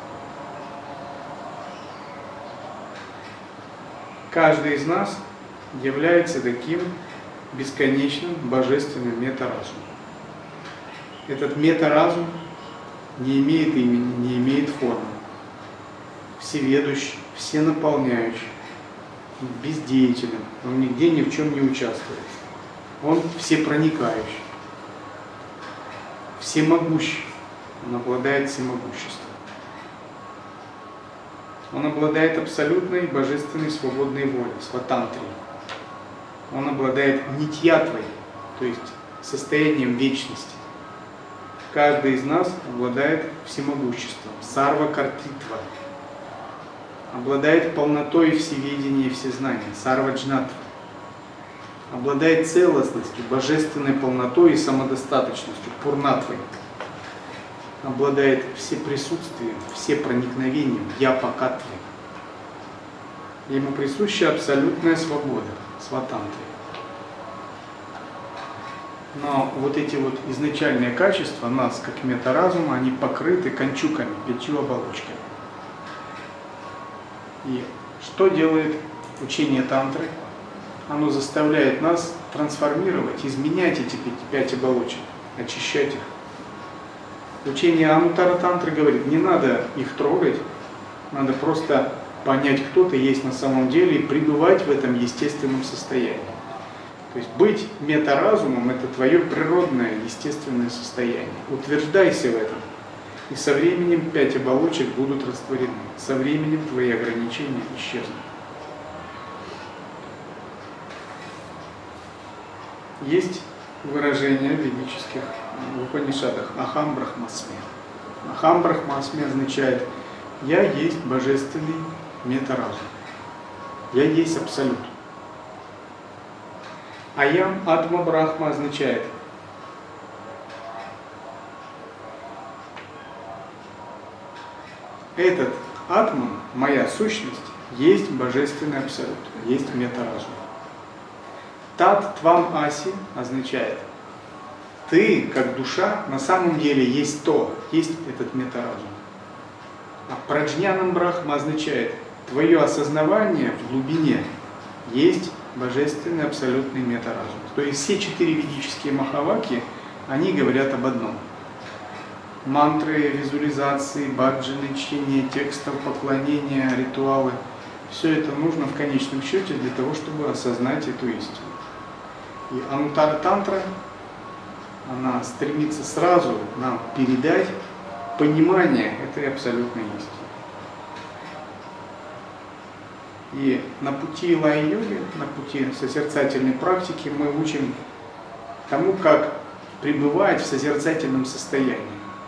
Каждый из нас является таким бесконечным божественным метаразумом. Этот метаразум не имеет имени, не имеет формы. Всеведущий, всенаполняющий, бездеятелен, он нигде ни в чем не участвует. Он всепроникающий, всемогущий, он обладает всемогуществом. Он обладает абсолютной божественной свободной волей, сватантрией. Он обладает нитьятвой, то есть состоянием вечности. Каждый из нас обладает всемогуществом, сарва-картитва, обладает полнотой всеведения и всезнания, сарва-джнатва, обладает целостностью, божественной полнотой и самодостаточностью, пурнатвой, обладает всеприсутствием, всепроникновением, япакатвой. Ему присуща абсолютная свобода, сватантрия. Но вот эти вот изначальные качества нас, как метаразума, они покрыты кончуками, пятью оболочками. И что делает учение тантры? Оно заставляет нас трансформировать, изменять эти пять оболочек, очищать их. Учение Анутара Тантры говорит, не надо их трогать, надо просто понять, кто ты есть на самом деле, и пребывать в этом естественном состоянии. То есть быть метаразумом – это твое природное, естественное состояние. Утверждайся в этом, и со временем пять оболочек будут растворены. Со временем твои ограничения исчезнут. Есть выражение в ведических в Упанишадах «Ахам Брахмасме». «Ахам Брахмасме» означает «Я есть божественный метаразум». «Я есть абсолют». «Аям Атма Брахма» означает «Этот Атман, моя сущность, есть божественный абсолют, есть метаразум». Тат Твам Аси означает ты, как душа, на самом деле есть то, есть этот метаразум. А Праджнянам Брахма означает твое осознавание в глубине есть божественный абсолютный метаразум. То есть все четыре ведические махаваки, они говорят об одном. Мантры, визуализации, баджаны, чтение текстов, поклонения, ритуалы. Все это нужно в конечном счете для того, чтобы осознать эту истину. И Анутара Тантра, она стремится сразу нам передать понимание этой абсолютной истины. И на пути лай-йоги, на пути созерцательной практики мы учим тому, как пребывать в созерцательном состоянии.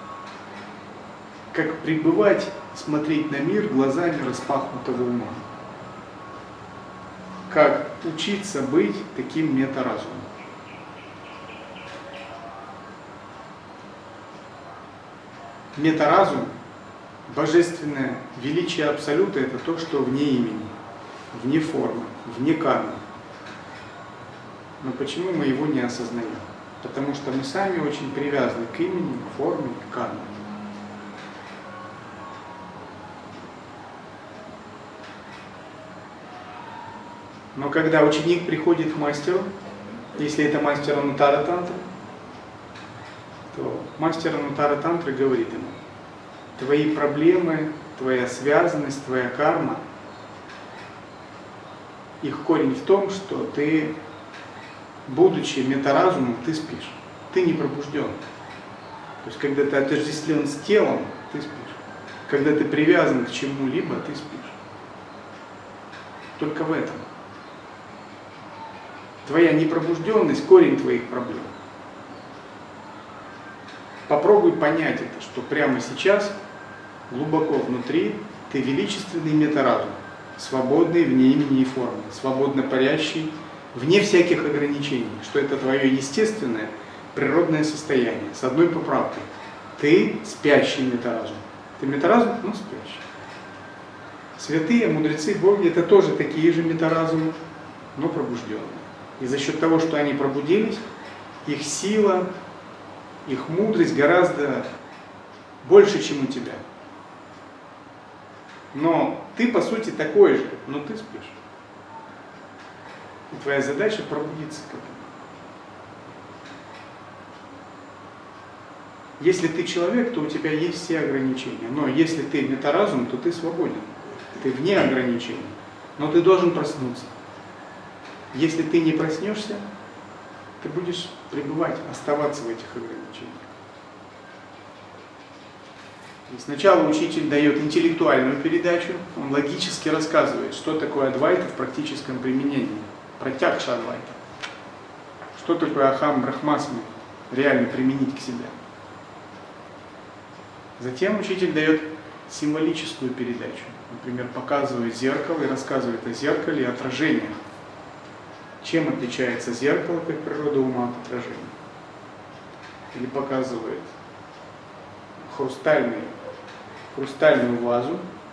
Как пребывать, смотреть на мир глазами распахнутого ума. Как учиться быть таким метаразумом. метаразум, божественное величие Абсолюта — это то, что вне имени, вне формы, вне кармы. Но почему мы его не осознаем? Потому что мы сами очень привязаны к имени, к форме, к карме. Но когда ученик приходит к мастеру, если это мастер Анутара Тантры, то мастер Анутара Тантры говорит ему: твои проблемы, твоя связанность, твоя карма, их корень в том, что ты, будучи метаразумом, ты спишь. Ты не пробужден. То есть, когда ты отождествлен с телом, ты спишь. Когда ты привязан к чему-либо, ты спишь. Только в этом. Твоя непробужденность — корень твоих проблем. Попробуй понять это, что прямо сейчас, глубоко внутри, ты величественный метаразум, свободный вне имени и формы, свободно парящий, вне всяких ограничений, что это твое естественное, природное состояние. С одной поправкой: ты спящий метаразум. Ты метаразум, но спящий. Святые, мудрецы, боги — это тоже такие же метаразумы, но пробужденные. И за счет того, что они пробудились, их сила, их мудрость гораздо больше, чем у тебя. Но ты, по сути, такой же, но ты спишь. И твоя задача — пробудиться к этому. Если ты человек, то у тебя есть все ограничения. Но если ты метаразум, то ты свободен. Ты вне ограничений. Но ты должен проснуться. Если ты не проснешься, ты будешь пребывать, оставаться в этих ограничениях. И сначала учитель дает интеллектуальную передачу, он логически рассказывает, что такое Адвайта в практическом применении, пратякша Адвайта. Что такое Ахам Брахмасми, реально применить к себе. Затем учитель дает символическую передачу. Например, показывает зеркало и рассказывает о зеркале и отражениях. Чем отличается зеркало, как природа ума, от отражения? Или показывает хрустальный, хрустальную вазу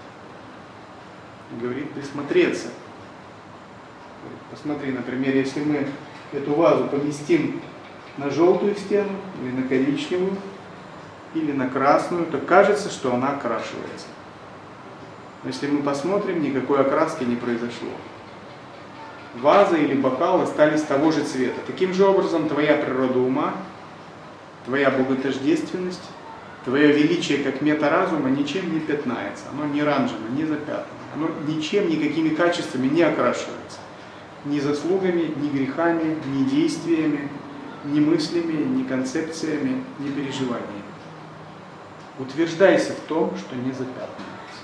и говорит присмотреться. Говорит: посмотри, например, если мы эту вазу поместим на желтую стену, или на коричневую, или на красную, то кажется, что она окрашивается. Но если мы посмотрим, никакой окраски не произошло. Ваза или бокал остались того же цвета. Таким же образом, твоя природа ума, твоя боготождественность, твое величие как метаразума ничем не пятнается. Оно не ранжено, не запятнано. Оно ничем, никакими качествами не окрашивается. Ни заслугами, ни грехами, ни действиями, ни мыслями, ни концепциями, ни переживаниями. Утверждайся в том, что не запятнано.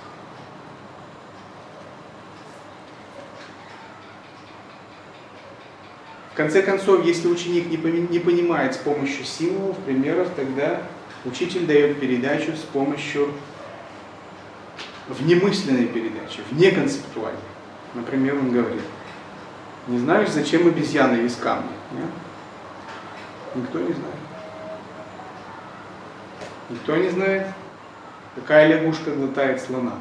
В конце концов, если ученик не понимает с помощью символов, примеров, тогда учитель дает передачу с помощью внемысленной передачи, внеконцептуальной. Например, он говорит: не знаешь, зачем обезьяна есть камни? Нет? Никто не знает. Никто не знает, какая лягушка глотает слона.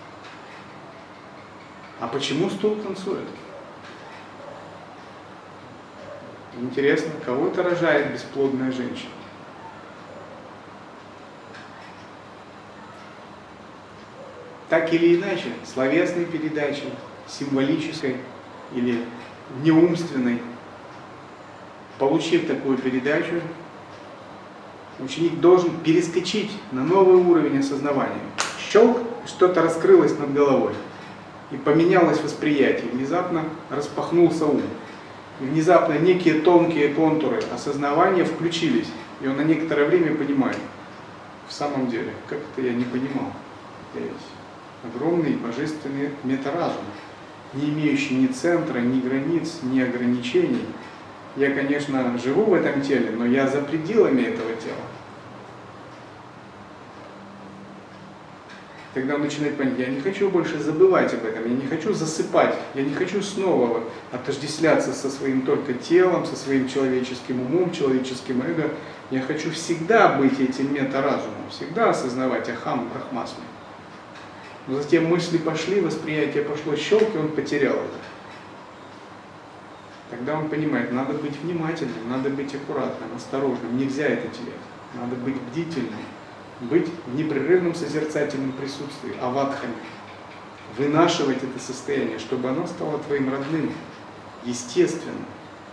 А почему стул танцует? Интересно, кого это рожает бесплодная женщина? Так или иначе, словесной передачей, символической или неумственной, получив такую передачу, ученик должен перескочить на новый уровень осознавания. Щелк, что-то раскрылось над головой, и поменялось восприятие, внезапно распахнулся ум. И внезапно некие тонкие контуры осознавания включились, и он на некоторое время понимает: в самом деле, как это я не понимал, я ведь огромный божественный метаразум, не имеющий ни центра, ни границ, ни ограничений. Я, конечно, живу в этом теле, но я за пределами этого тела. Тогда он начинает понимать, я не хочу больше забывать об этом, я не хочу засыпать, я не хочу снова отождествляться со своим только телом, со своим человеческим умом, человеческим эго. Я хочу всегда быть этим метаразумом, всегда осознавать ахам, брахмасми. Но затем мысли пошли, восприятие пошло, щелк, и он потерял это. Тогда он понимает, надо быть внимательным, надо быть аккуратным, осторожным, нельзя это терять. Надо быть бдительным, быть в непрерывном созерцательном присутствии, авадхами, вынашивать это состояние, чтобы оно стало твоим родным, естественным.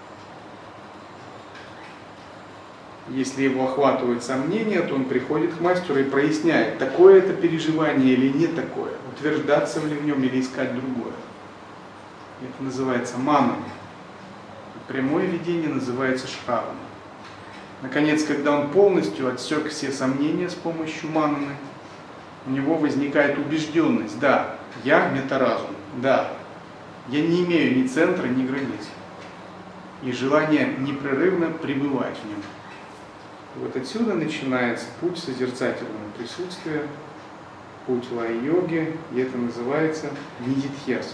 Если его охватывают сомнения, то он приходит к мастеру и проясняет, такое это переживание или не такое, утверждаться ли в нем или искать другое. Это называется манами. Прямое видение называется шравана. Наконец, когда он полностью отсек все сомнения с помощью мананы, у него возникает убежденность, да, я метаразум, да, я не имею ни центра, ни границ. И желание непрерывно пребывать в нем. Вот отсюда начинается путь созерцательного присутствия, путь лай-йоги, и это называется нидидхьяса.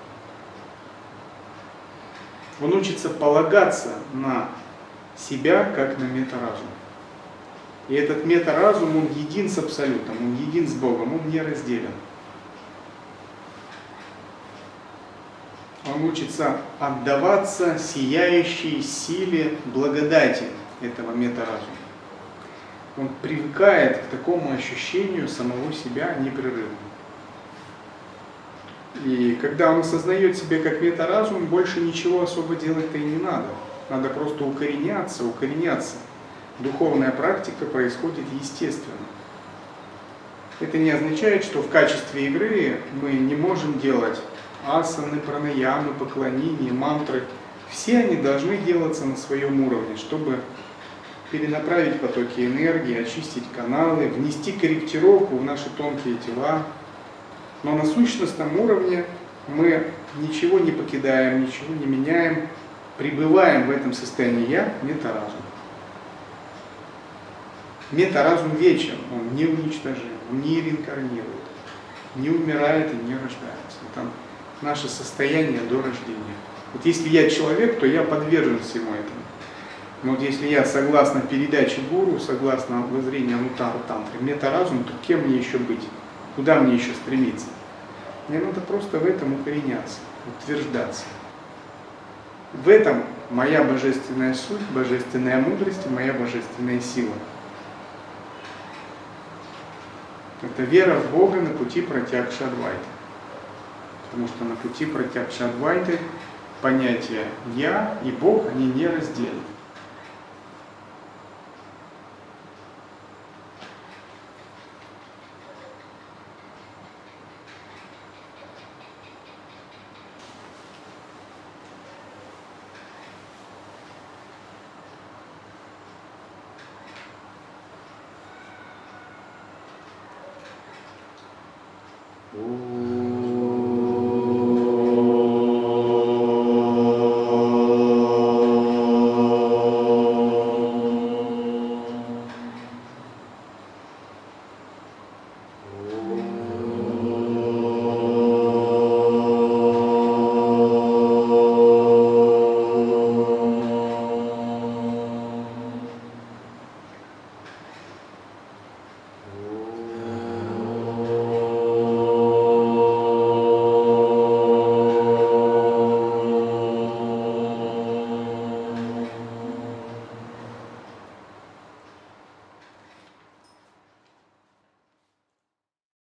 Он учится полагаться на себя, как на метаразум. И этот метаразум, он един с Абсолютом, он един с Богом, он не разделен. Он учится отдаваться сияющей силе благодати этого метаразума. Он привыкает к такому ощущению самого себя непрерывно. И когда он осознает себя как метаразум, больше ничего особо делать-то и не надо. Надо просто укореняться, укореняться. Духовная практика происходит естественно. Это не означает, что в качестве игры мы не можем делать асаны, пранаямы, поклонения, мантры. Все они должны делаться на своем уровне, чтобы перенаправить потоки энергии, очистить каналы, внести корректировку в наши тонкие тела. Но на сущностном уровне мы ничего не покидаем, ничего не меняем, пребываем в этом состоянии «я» метаразум. Метаразум вечен, он не уничтожим, он не реинкарнирует, не умирает и не рождается. Это наше состояние до рождения. Вот если я человек, то я подвержен всему этому. Но вот если я, согласно передаче гуру, согласно воззрению Анутара Тантры, метаразум, то кем мне еще быть? Куда мне еще стремиться? Мне надо просто в этом укореняться, утверждаться. В этом моя божественная суть, божественная мудрость и моя божественная сила. Это вера в Бога на пути Пратьякша-адвайты. Потому что на пути Пратьякша-адвайты понятия «я» и Бог, они не разделены.